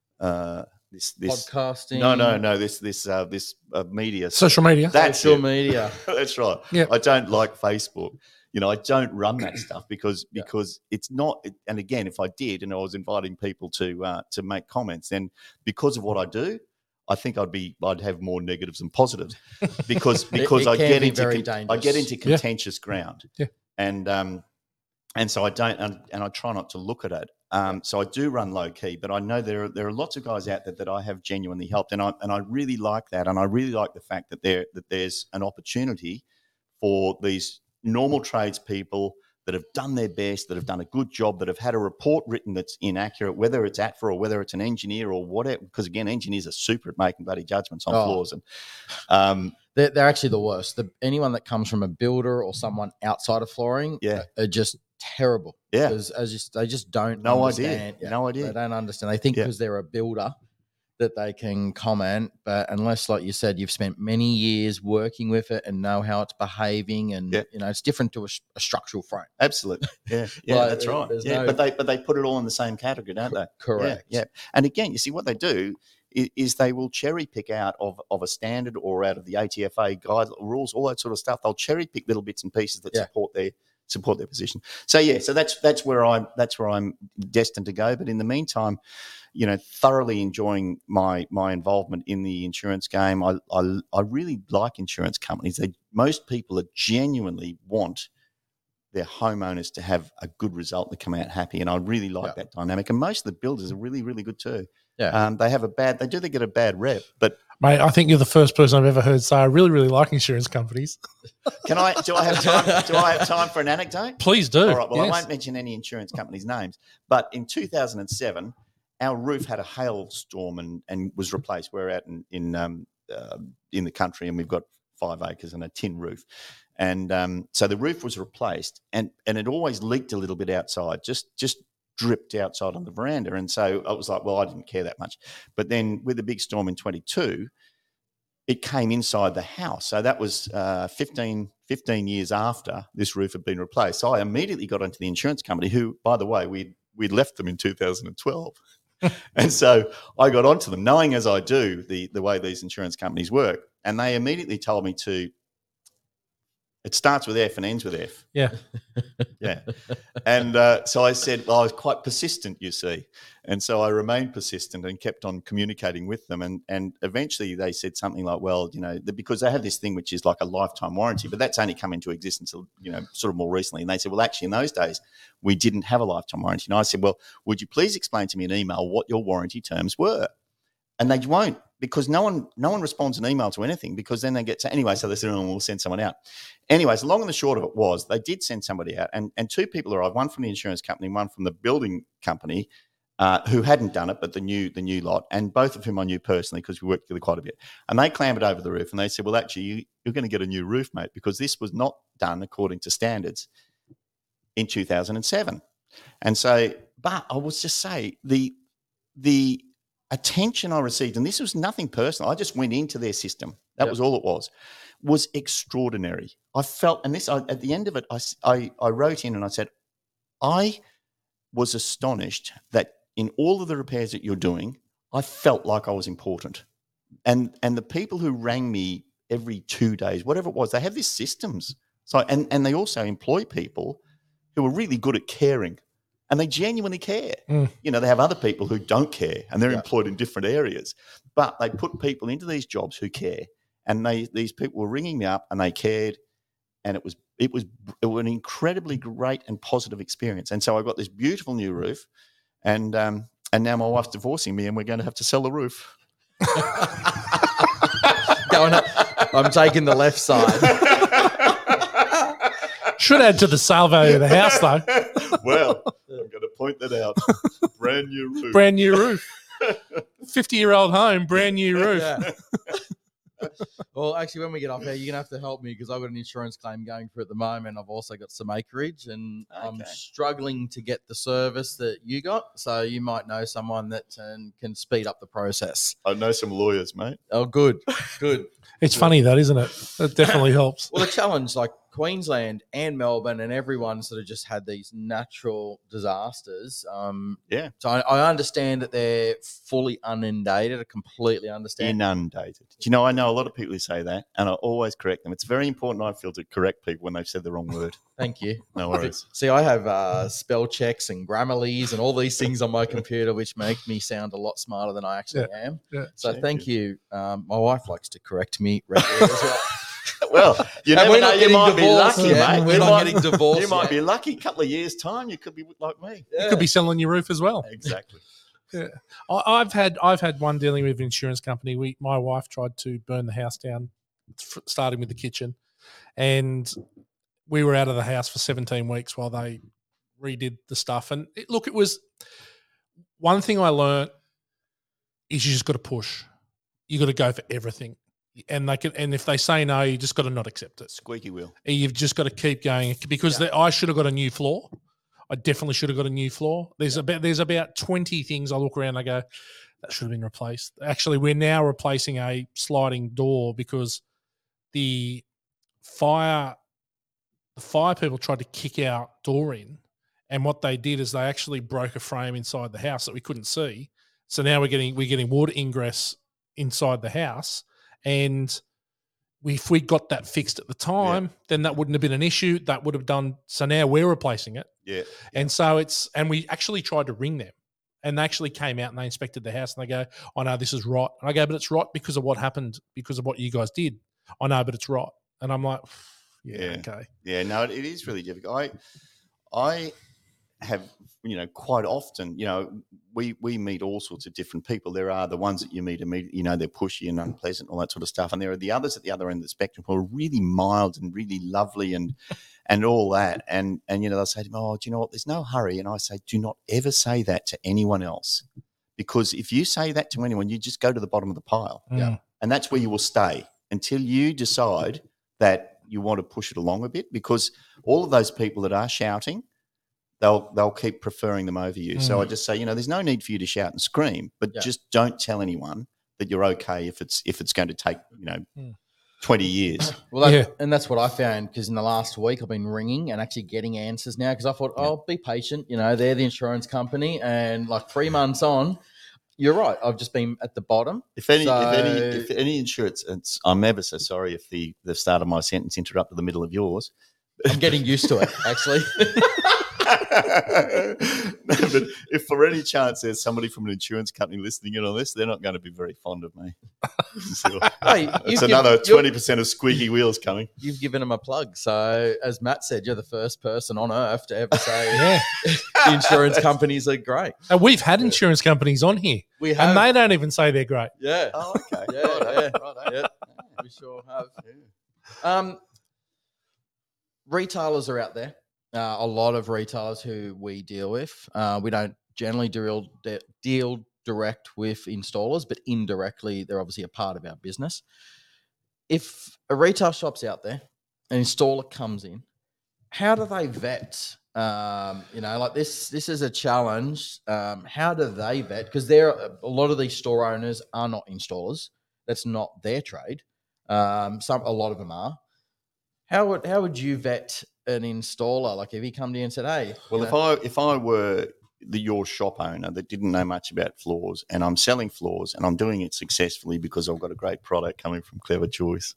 Uh, This, this Podcasting. No, no, no. This, this, uh, this uh, media, Social media. That's Social it. media. That's right. Yeah. I don't like Facebook. You know, I don't run that stuff because Yeah. because it's not. And again, if I did, and I was inviting people to uh, to make comments, then because of what I do, I think I'd be I'd have more negatives than positives because because it I can get be into very con- I dangerous. get into contentious ground. Yeah. And um, and so I don't, and, and I try not to look at it. Um, so I do run low key, but I know there are, there are lots of guys out there that I have genuinely helped, and I and I really like that, and I really like the fact that there that there's an opportunity for these normal tradespeople that have done their best, that have done a good job, that have had a report written that's inaccurate, whether it's A T F R or whether it's an engineer or whatever. Because again, engineers are super at making bloody judgments on Oh. floors, and um, They're, they're actually the worst. The, anyone that comes from a builder or someone outside of flooring Yeah. are, are just terrible. Yeah. Because as just, they just don't No understand. idea. No idea. They don't understand. They think Yeah. because they're a builder that they can comment, but unless, like you said, you've spent many years working with it and know how it's behaving, and Yeah. you know it's different to a, a structural frame. absolutely, yeah, yeah, Like, that's right. there's Yeah, no- but they but they put it all in the same category, don't they? Correct. Yeah, yeah. And again, you see what they do is, is they will cherry pick out of, of a standard or out of the A T F A guide rules, all that sort of stuff. They'll cherry pick little bits and pieces that Yeah. support their support their position. So yeah, so that's that's where I'm that's where I'm destined to go. But in the meantime, you know, thoroughly enjoying my my involvement in the insurance game. I I, I really like insurance companies. They most people are genuinely want their homeowners to have a good result, to come out happy, and I really like Yeah. that dynamic. And most of the builders are really really good too. Yeah. Um, they have a bad. They do. They get a bad rep, but Mate, I think you're the first person I've ever heard say I really, really like insurance companies. can I? Do I have time? Do I have time for an anecdote? Please do. All right. Well, I Yes. won't mention any insurance companies' names, but in two thousand seven, our roof had a hailstorm and, and was replaced. We're out in in um, uh, in the country, and we've got five acres and a tin roof, and um, so the roof was replaced, and and it always leaked a little bit outside, just just dripped outside on the veranda, and so I was like, well, I didn't care that much, but then with the big storm in twenty-two. It came inside the house. So that was uh, fifteen, fifteen years after this roof had been replaced. So I immediately got onto the insurance company who, by the way, we'd, we'd left them in two thousand twelve. And so I got onto them, knowing as I do the, the way these insurance companies work. And they immediately told me to, it starts with F and ends with F. Yeah. Yeah. And uh, so I said, well, I was quite persistent, you see. And so I remained persistent and kept on communicating with them. And and eventually they said something like, well, you know, because they have this thing which is like a lifetime warranty, but that's only come into existence, you know, sort of more recently. And they said, well, actually, in those days, we didn't have a lifetime warranty. And I said, well, would you please explain to me in email what your warranty terms were? And they won't, because no one no one responds an email to anything, because then they get to, anyway, so they said, oh, we'll send someone out. Anyways, long and the short of it was they did send somebody out, and, and two people arrived, one from the insurance company, one from the building company, uh, who hadn't done it, but the new the new lot, and both of whom I knew personally because we worked together quite a bit. And they clambered over the roof and they said, well, actually, you, you're going to get a new roof, mate, because this was not done according to standards in two thousand seven. And so, but I will just say the the attention I received, and this was nothing personal, I just went into their system. That Yep. was all it was, was extraordinary. I felt, and this, I, at the end of it, I, I, I wrote in and I said, I was astonished that in all of the repairs that you're doing, I felt like I was important. And and the people who rang me every two days, whatever it was, they have these systems. So and, and they also employ people who are really good at caring. And they genuinely care. Mm. You know, they have other people who don't care and they're Yeah. employed in different areas. But they put people into these jobs who care. And they these people were ringing me up and they cared. And it was it was it was an incredibly great and positive experience. And so I got this beautiful new roof, and um, and now my wife's divorcing me, and we're going to have to sell the roof. Going up, I'm taking the left side. Should add to the sale value of the house, though. Well, I'm going to point that out. Brand new roof. Brand new roof. fifty-year-old home, brand new roof. Yeah. Well, actually, when we get up there, you're going to have to help me because I've got an insurance claim going for at the moment. I've also got some acreage and I'm Okay. struggling to get the service that you got. So you might know someone that can, can speed up the process. I know some lawyers, mate. Oh, good. Good. It's funny, that, isn't it? It definitely helps. Well, the challenge, like Queensland and Melbourne and everyone sort of just had these natural disasters. Um, Yeah. So I, I understand that they're fully inundated. I completely understand. Inundated. Do you know, I know a lot of people who say that, and I always correct them. It's very important, I feel, to correct people when they've said the wrong word. Thank you. No worries. See, I have uh, spell checks and Grammarlies and all these things on my computer, which make me sound a lot smarter than I actually am. Yeah. So Thank thank you. Um, my wife likes to correct me regularly as well. Well, you And never we're know. not You getting might be divorced lucky, yet. mate. We're you not might, getting divorced You might yet. be lucky. A couple of years' time, you could be like me. Yeah. Could be selling your roof as well. Exactly. I- I've had I've had one dealing with an insurance company. We my wife tried to burn the house down, f- starting with the kitchen, and we were out of the house for seventeen weeks while they redid the stuff. And it, look, it was one thing I learned is you just got to push. You got to go for everything, and they can. And if they say no, you just got to not accept it. Squeaky wheel. You've just got to keep going because the, I should have got a new floor. I definitely should have got a new floor. There's about there's about twenty things I look around and I go, that should have been replaced. Actually, we're now replacing a sliding door because the fire the fire people tried to kick our door in, and what they did is they actually broke a frame inside the house that we couldn't see. So now we're getting we're getting water ingress inside the house, and we, if we got that fixed at the time, then that wouldn't have been an issue. That would have done. So now we're replacing it. Yeah. And so it's, and we actually tried to ring them, and they actually came out and they inspected the house and they go, I know this is right. And I go, but it's right because of what happened, because of what you guys did. I know, but it's right. And I'm like, yeah, Yeah. okay. Yeah, no, it, it is really difficult. I, I have, you know, quite often, you know, we we meet all sorts of different people. There are the ones that you meet immediately, you know, they're pushy and unpleasant, all that sort of stuff, and there are the others at the other end of the spectrum who are really mild and really lovely and and all that. And and you know, they'll say to me, "Oh, do you know what? There's no hurry." And I say, "Do not ever say that to anyone else, because if you say that to anyone, you just go to the bottom of the pile, Mm. and that's where you will stay until you decide that you want to push it along a bit. Because all of those people that are shouting, they'll they'll keep preferring them over you. So I just say, you know, there's no need for you to shout and scream, but Yeah. just don't tell anyone that you're okay if it's if it's going to take, you know, Mm. twenty years. Well, that, Yeah. and that's what I found because in the last week I've been ringing and actually getting answers now because I thought, oh, be patient. You know, they're the insurance company, and like three months on, you're right. I've just been at the bottom. If any, So- if any, if any insurance, it's, I'm ever so sorry if the the start of my sentence interrupted the middle of yours. I'm getting used to it, actually. No, but if for any chance there's somebody from an insurance company listening in on this, they're not going to be very fond of me. So, Hey, you've it's given- another you're- twenty percent of squeaky wheels coming. You've given them a plug. So, as Matt said, you're the first person on earth to ever say Yeah. the insurance companies are great. And we've had insurance companies on here, We have. and they don't even say they're great. yeah. Oh, okay. Yeah, Righto, yeah, righto. yeah. We sure have. Yeah. Um, retailers are out there. Uh, a lot of retailers who we deal with. Uh, we don't generally deal, de- deal direct with installers, but indirectly, they're obviously a part of our business. If a retail shop's out there, an installer comes in, how do they vet? Um, you know, like this, this is a challenge. Um, how do they vet? Because there, a lot of these store owners are not installers. That's not their trade. Um, some, a lot of them are. How would how would you vet an installer? Like if he come to you and said, "Hey, Well, you if know, I if I were the your shop owner that didn't know much about floors, and I'm selling floors, and I'm doing it successfully because I've got a great product coming from Clever Choice.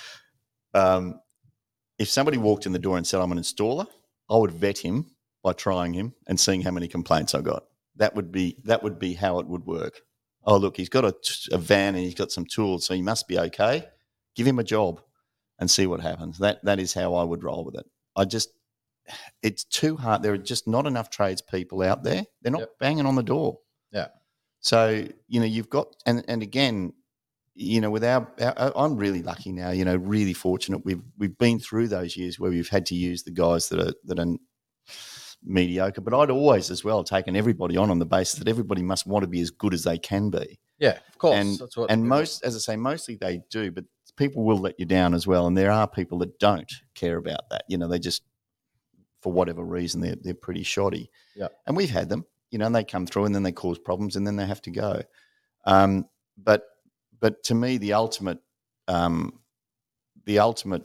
Um, if somebody walked in the door and said I'm an installer, I would vet him by trying him and seeing how many complaints I got. That would be that would be how it would work. Oh, look, he's got a, a van and he's got some tools, so he must be okay. Give him a job and see what happens. That that is how I would roll with it. I just, it's too hard. There are just not enough tradespeople out there. They're not Yep. banging on the door. yeah, So, you know, you've got, and, and again, you know, with our, our, I'm really lucky now, you know, really fortunate. We've, we've been through those years where we've had to use the guys that are, that are mediocre, but I'd always as well taken everybody on on the basis that everybody must want to be as good as they can be. yeah, of course." And, That's what and people- most, as I say, mostly they do, but people will let you down as well. And there are people that don't care about that. You know, they just, for whatever reason, they're, they're pretty shoddy. Yeah. And we've had them, you know, and they come through and then they cause problems and then they have to go. Um, but, but to me, the ultimate, um, the ultimate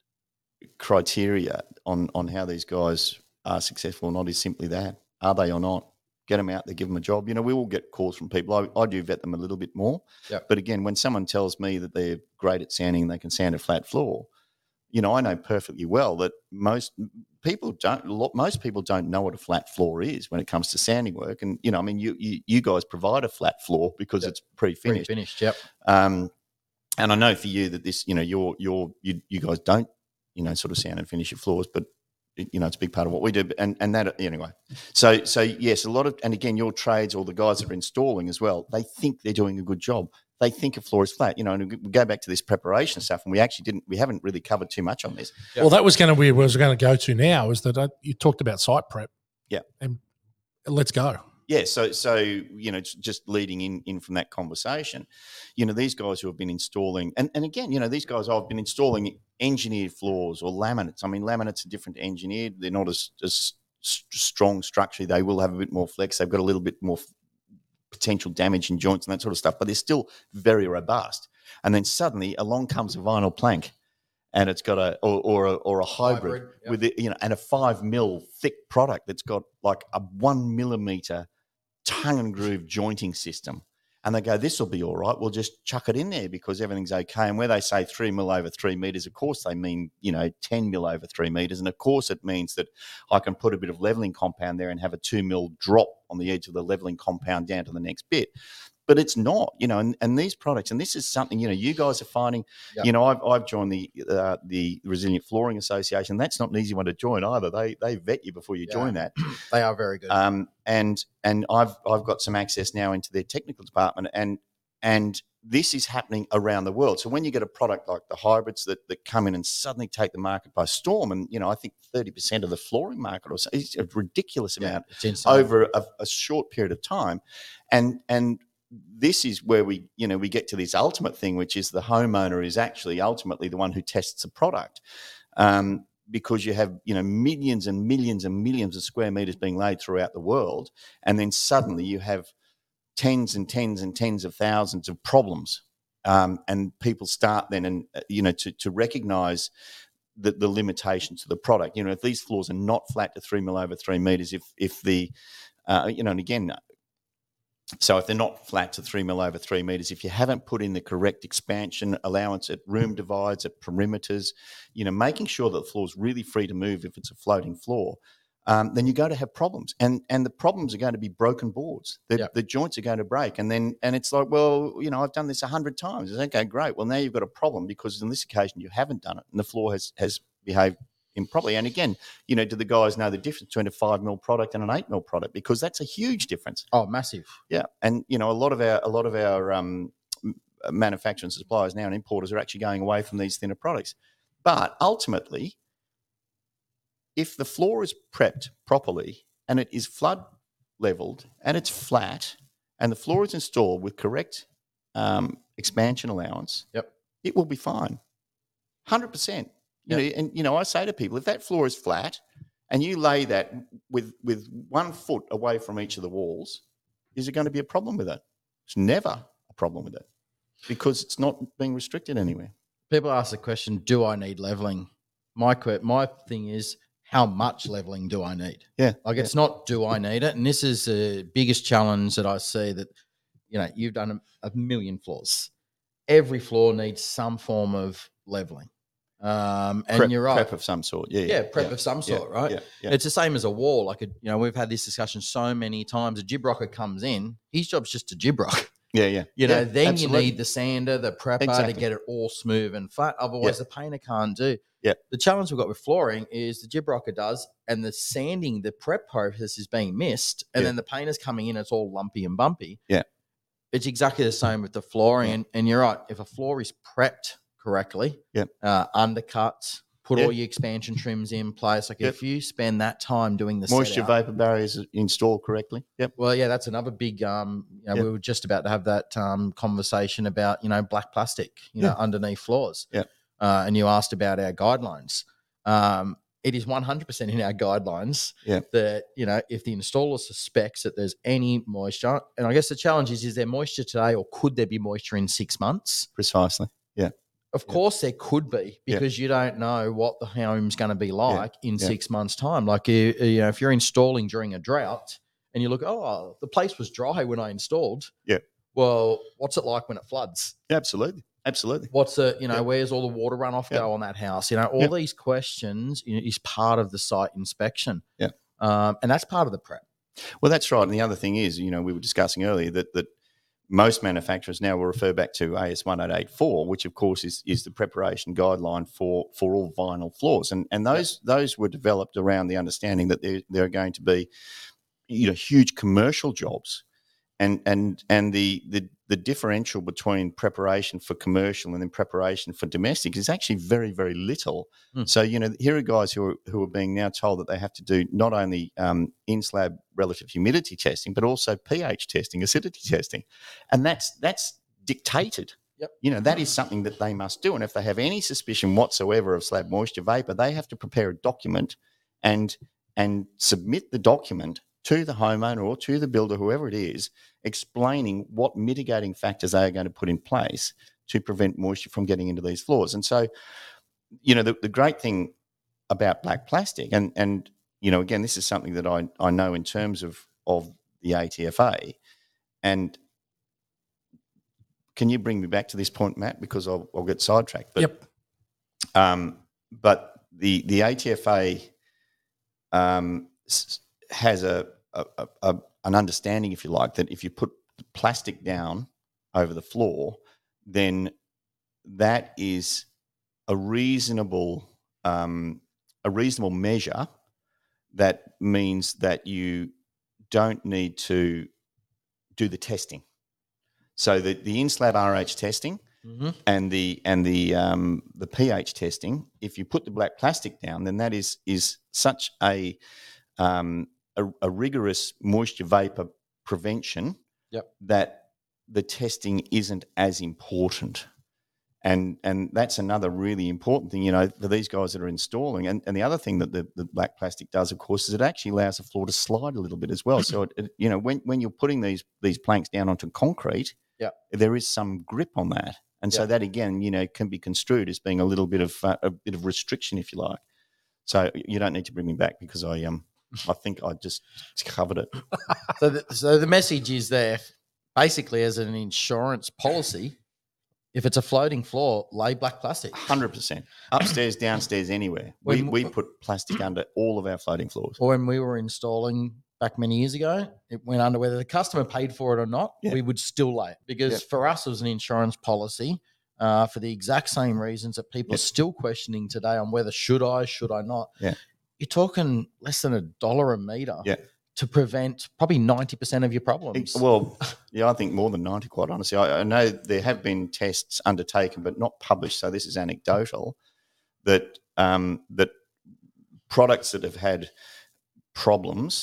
criteria on, on how these guys are successful or not is simply that. Are they or not? Get them out there, give them a job. You know, we will get calls from people. I, I do vet them a little bit more. Yep. But again, when someone tells me that they're great at sanding and they can sand a flat floor, you know, I know perfectly well that most people don't, most people don't know what a flat floor is when it comes to sanding work. And, you know, I mean, you you, you guys provide a flat floor because Yep. it's pre-finished. Pre-finished, yep. Um, and I know for you that this, you know, you're, you're, you, you guys don't, you know, sort of sand and finish your floors, but, you know, it's a big part of what we do. And, and that, anyway. So, so yes, a lot of, and again, your trades or the guys that are installing as well, they think they're doing a good job. They think a floor is flat, you know, and we go back to this preparation stuff, and we actually didn't, we haven't really covered too much on this. Yep. Well, that was going to be where I was going to go to now, is that I, you talked about site prep. Yeah. And let's go. Yeah, so so you know, just leading in in from that conversation, you know, these guys who have been installing, and, and again, you know, these guys have been installing engineered floors or laminates. I mean, laminates are different to engineered. They're not as, as strong structurally. They will have a bit more flex. They've got a little bit more potential damage in joints and that sort of stuff, but they're still very robust. And then suddenly along comes a vinyl plank, and it's got a or or a, or a hybrid, Hybrid, yep. with it, you know, and a five mil thick product that's got like a one millimeter tongue and groove jointing system. And they go, this will be all right. We'll just chuck it in there because everything's okay. And where they say three mil over three meters, of course they mean, you know, ten mil over three meters. And of course it means that I can put a bit of leveling compound there and have a two mil drop on the edge of the leveling compound down to the next bit. But it's not, you know, and, and these products, and this is something, you know, you guys are finding, Yep. you know, I've, I've joined the uh, the Resilient Flooring Association. That's not an easy one to join either. They they vet you before you Yeah. join that. They are very good. Um, and and I've I've got some access now into their technical department, and and this is happening around the world. So when you get a product like the hybrids that, that come in and suddenly take the market by storm, and you know I think thirty percent of the flooring market or so, it's a ridiculous Yeah, amount it's insane. over a, a short period of time, and and this is where we you know we get to this ultimate thing, which is the homeowner is actually ultimately the one who tests a product. Um, because you have, you know, millions and millions and millions of square meters being laid throughout the world. And then suddenly you have tens and tens and tens of thousands of problems. Um, and people start then, and uh, you know, to, to recognize the, the limitations of the product. You know, if these floors are not flat to three mil over three meters, if, if the, uh, you know, and again, so if they're not flat to three mil over three meters, if you haven't put in the correct expansion allowance at room divides, at perimeters, you know, making sure that the floor is really free to move if it's a floating floor, um, then you're going to have problems. And and the problems are going to be broken boards. The, Yep. the joints are going to break. And then and it's like, well, you know, I've done this a hundred times. It's okay, great. Well, now you've got a problem because on this occasion you haven't done it and the floor has has behaved improperly. And again, you know, do the guys know the difference between a five mil product and an eight mil product? Because that's a huge difference. Oh, massive. Yeah, and you know, a lot of our a lot of our um, manufacturers and suppliers now and importers are actually going away from these thinner products. But ultimately, if the floor is prepped properly and it is flood leveled and it's flat and the floor is installed with correct um, expansion allowance, Yep. it will be fine. one hundred percent. You Yep. know, and you know, I say to people, if that floor is flat and you lay that with with one foot away from each of the walls, is there going to be a problem with it? It's never a problem with it because it's not being restricted anywhere. People ask the question, do I need leveling? My que- my thing is, how much leveling do I need? Yeah. Like yeah. it's not, do I need it? And this is the biggest challenge that I see that, you know, you've done a, a million floors. Every floor needs some form of leveling. Um, and prep, you're right. Prep of some sort. Yeah. Yeah, Yeah. prep yeah, of some sort, yeah, right? Yeah, yeah. It's the same as a wall. Like, a, you know, we've had this discussion so many times. A gibrocker comes in, his job's just to gibrock. Yeah, yeah. You know, yeah, then absolutely. you need the sander, the prepper Exactly. to get it all smooth and flat. Otherwise, Yeah. the painter can't do. Yeah. The challenge we've got with flooring is the gibrocker does, and the sanding, the prep process is being missed, and Yeah. then the painter's coming in, it's all lumpy and bumpy. Yeah. It's exactly the same with the flooring. Yeah. And, and you're right. If a floor is prepped correctly, Yep. uh, undercut, put Yeah. all your expansion trims in place. Like Yep. if you spend that time doing the Moisture setup, vapor barriers installed correctly. Yep. well, yeah, that's another big. Um, you know, Yep. we were just about to have that um, conversation about you know black plastic, you know, Yeah. underneath floors. Yeah. Uh, and you asked about our guidelines. Um, it is one hundred percent in our guidelines Yeah. that you know if the installer suspects that there's any moisture, and I guess the challenge is: is there moisture today, or could there be moisture in six months? Precisely. Yeah. Of Yeah. course, there could be Yeah. because you don't know what the home's going to be like in Yeah. six months' time. Like you, you know, if you're installing during a drought and you look, oh, the place was dry when I installed. Yeah. Well, what's it like when it floods? Absolutely. Absolutely. What's it? You know, Yeah. where's all the water runoff Yeah. go on that house? You know, all Yeah. these questions you know, is part of the site inspection. Yeah. Um, and that's part of the prep. Well, that's right. And the other thing is, you know, we were discussing earlier that that most manufacturers now will refer back to A S one eight eight four, which of course is, is the preparation guideline for, for all vinyl floors. And and those yeah. those were developed around the understanding that there, there are going to be, you know, huge commercial jobs. And and and the, the the differential between preparation for commercial and then preparation for domestic is actually very, very little. Mm. So, you know, here are guys who are who are being now told that they have to do not only um, in-slab relative humidity testing, but also pH testing, acidity testing. And that's that's dictated. Yep. You know, that is something that they must do. And if they have any suspicion whatsoever of slab moisture vapor, they have to prepare a document and and submit the document to the homeowner or to the builder, whoever it is, explaining what mitigating factors they are going to put in place to prevent moisture from getting into these floors. And so, you know, the, the great thing about black plastic, and, and you know, again, this is something that I, I know in terms of, of the A T F A, and can you bring me back to this point, Matt, because I'll, I'll get sidetracked. But, yep. Um, but the, the A T F A um, has a, A, a, an understanding, if you like, that if you put plastic down over the floor, then that is a reasonable um, a reasonable measure. That means that you don't need to do the testing. So the, the in-slab R H testing mm-hmm. and the and the um, the pH testing, if you put the black plastic down, then that is is such a um, A, a rigorous moisture vapor prevention yep. that the testing isn't as important. And and that's another really important thing, you know, for these guys that are installing. And, and the other thing that the, the black plastic does, of course, is it actually allows the floor to slide a little bit as well. So, it, it, you know, when, when you're putting these these planks down onto concrete, yep. there is some grip on that. And so yep. that, again, you know, can be construed as being a little bit of uh, a bit of restriction, if you like. So you don't need to bring me back because I um. I think I just covered it. so, the, so the message is there, basically, as an insurance policy, if it's a floating floor, lay black plastic. one hundred percent. Upstairs, downstairs, anywhere. We, we put plastic under all of our floating floors. Or when we were installing back many years ago, it went under whether the customer paid for it or not, yeah. we would still lay it. Because yeah. for us, it was an insurance policy uh, for the exact same reasons that people yeah. are still questioning today on whether should I, should I not. Yeah. You're talking less than a dollar a metre yeah. to prevent probably ninety percent of your problems. Well, yeah, I think more than ninety, quite honestly. I, I know there have been tests undertaken but not published, so this is anecdotal, that um, that products that have had problems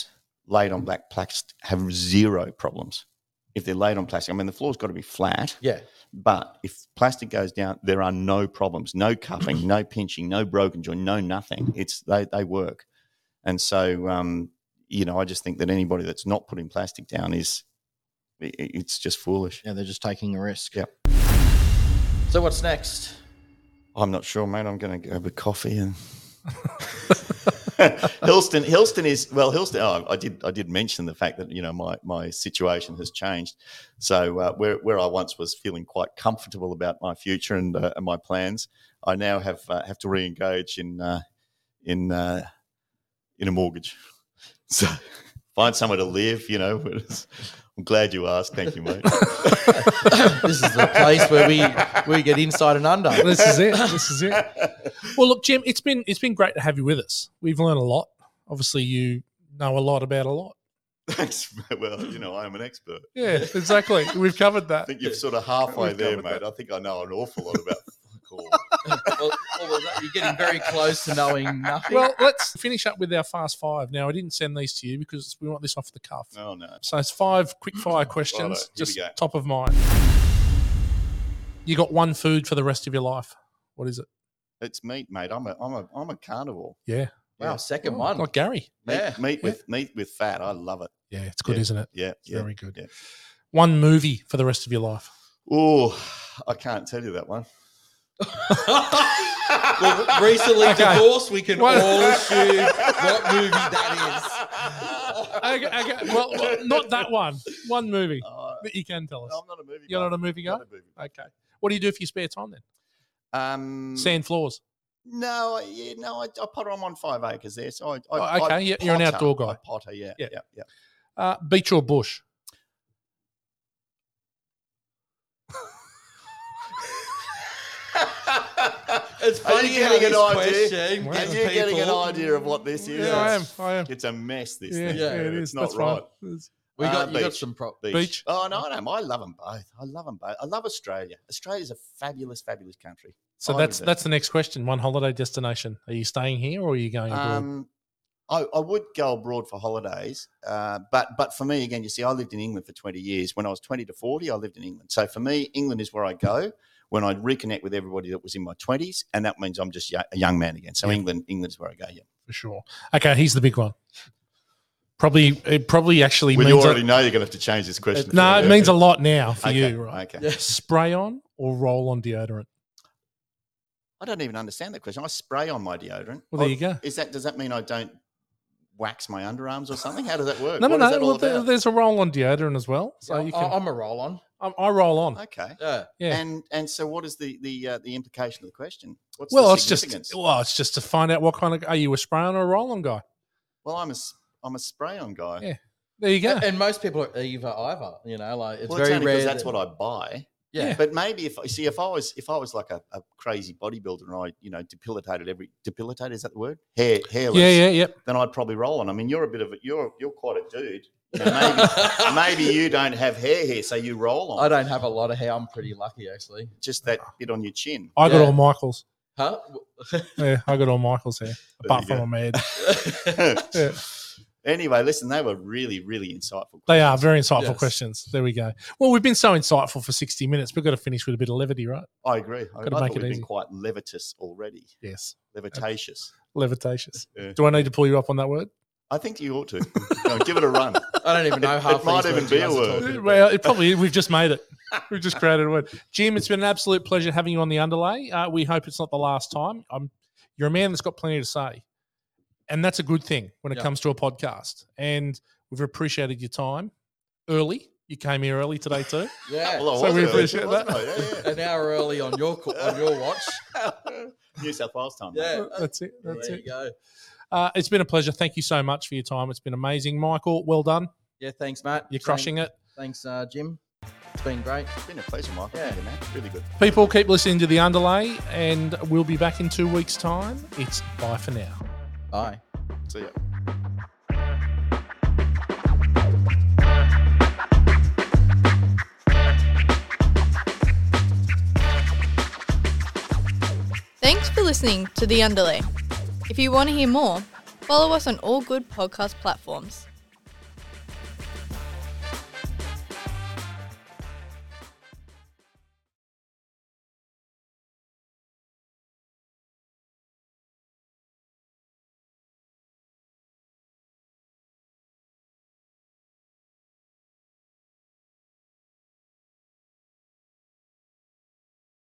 laid on black plastic have zero problems. If they're laid on plastic, I mean, the floor's got to be flat. Yeah. But if plastic goes down, there are no problems, no cupping, no pinching, no broken joint, no nothing. It's they they work. And so, um, you know, I just think that anybody that's not putting plastic down is, it, it's just foolish. Yeah, they're just taking a risk. Yep. So what's next? I'm not sure, mate. I'm going to go with coffee and Hillston. Hillston is well. Hillston. Oh, I did. I did mention the fact that you know my my situation has changed. So uh, where where I once was feeling quite comfortable about my future and, uh, and my plans, I now have uh, have to re-engage in uh, in uh, in a mortgage. So find somewhere to live. You know. I'm glad you asked. Thank you, mate. This is the place where we we get inside and under. This is it. This is it. Well, look, Jim, it's been it's been great to have you with us. We've learned a lot. Obviously, you know a lot about a lot. Thanks. Well, you know, I am an expert. Yeah, exactly. We've covered that. I think you're sort of halfway We've there, covered mate. that. I think I know an awful lot about football. well, well, you're getting very close to knowing nothing. Well, let's finish up with our fast five. Now, I didn't send these to you because we want this off the cuff. Oh, no. So it's five quick fire Righto, questions, here just we go. top of mind. You got one food for the rest of your life. What is it? It's meat, mate. I'm a, I'm a, I'm a carnivore. Yeah. wow, yeah. second Oh, one. like Gary. Meat, Yeah. meat Yeah. with meat with fat. I love it. Yeah, it's good, Yeah. isn't it? Yeah, It's yeah, very good. yeah. One movie for the rest of your life. Oh, I can't tell you that one. Well, recently Okay. divorced, we can What- all assume what movie that Okay, okay. Well, well, not that one. One movie Uh, that you can tell us. I'm not a movie. You're guy. not a movie guy? Not a movie guy. Okay. What do you do for your spare time then? Um, Sand floors. No, I- yeah, no. I, I potter. I'm on five acres there, so I. I Oh, okay, I yeah, you're an potter. outdoor guy. I potter, yeah, Yeah. yeah, yeah. Uh, beach or bush? It's Are funny you how getting an this idea? question Wow. Are gets you getting an people- idea of what this is? Yeah, I am. I am. It's a mess. This Yeah, thing. yeah, Yeah, it It's is. not That's right. fine. It's- We got Uh, you got beach. some prop. Beach. Beach. Oh no, no, I love them both. I love them both. I love Australia. Australia's a fabulous, fabulous country. So I that's would- that's the next question. One holiday destination. Are you staying here or are you going abroad? Um, I, I would go abroad for holidays, uh, but but for me, again, you see, I lived in England for twenty years. When I was twenty to forty, I lived in England. So for me, England is where I go when I reconnect with everybody that was in my twenties, and that means I'm just yo- a young man again. So Yeah. England, England is where I go. Yeah. For sure. Okay, here's the big one. Probably, it probably actually Well, you means already a, know you're going to have to change this question. no, for it me. means a lot now for Okay, you, right? Okay. Yeah. Spray on or roll on deodorant? I don't even understand that question. I spray on my deodorant. Well, there Oh, you go. Is that does that mean I don't wax my underarms or something? How does that work? No, no, What is no. that all Well, there- about? there's a roll on deodorant as well, so Yeah, you I- can. I'm a roll on. I, I roll on. Okay. Yeah. Yeah. And and so what is the the uh, the implication of the question? What's Well, the it's just significance? well, it's just to find out what kind of are you a spray on or a roll on guy? Well, I'm a s- I'm a spray on guy. Yeah. There you go. And most people are either either. You know, like it's well, very it's only rare. because that's that- what I buy. Yeah. But maybe if you see if I was if I was like a, a crazy bodybuilder and I you know debilitated every debilitated is that the word hair hairless Yeah, yeah, yep. then I'd probably roll on. I mean, you're a bit of a you're you're quite a dude. You know, maybe maybe you don't have hair here, so you roll on. I don't have a lot of hair. I'm pretty lucky, actually. Just that bit on your chin. I got Yeah. all Michaels. Huh? Yeah, I got all Michaels here, apart you from go. my head. Yeah. Anyway, listen, they were really really insightful. They are very insightful Yes. questions. There we go. Well, we've been so insightful for sixty minutes. We've got to finish with a bit of levity, right? I agree. I, I Gotta thought make we've it been easy. quite levitous already. Yes. Levitatious. Levitatious. Yeah. Do I need to pull you up on that word? I think you ought to. No, give it a run. I don't even know It- half it might these even words be you a guys are word. talking about. Well, it probably we've just made it. We've just created a word. Jim, it's been an absolute pleasure having you on the underlay. Uh, we hope it's not the last time. Um, you're a man that's got plenty to say, and that's a good thing when it Yeah. comes to a podcast. And we've appreciated your time early. You came here early today too. Yeah. Well, I So was we early, appreciate wasn't that. I? Yeah, An hour early on your co- on your watch. yeah. New South Wales time. mate. Yeah. That's it. That's there it. you go. Uh, it's been a pleasure. Thank you so much for your time. It's been amazing. Michael, well done. Yeah. Thanks, Matt. You're crushing it. Thanks, uh, Jim. It's been great. It's been a pleasure, Michael. Yeah. Thank you, man. Really good. People, keep listening to the underlay, and we'll be back in two weeks' time. It's bye for now. Bye. See ya. Thanks for listening to The Underlay. If you want to hear more, follow us on all good podcast platforms.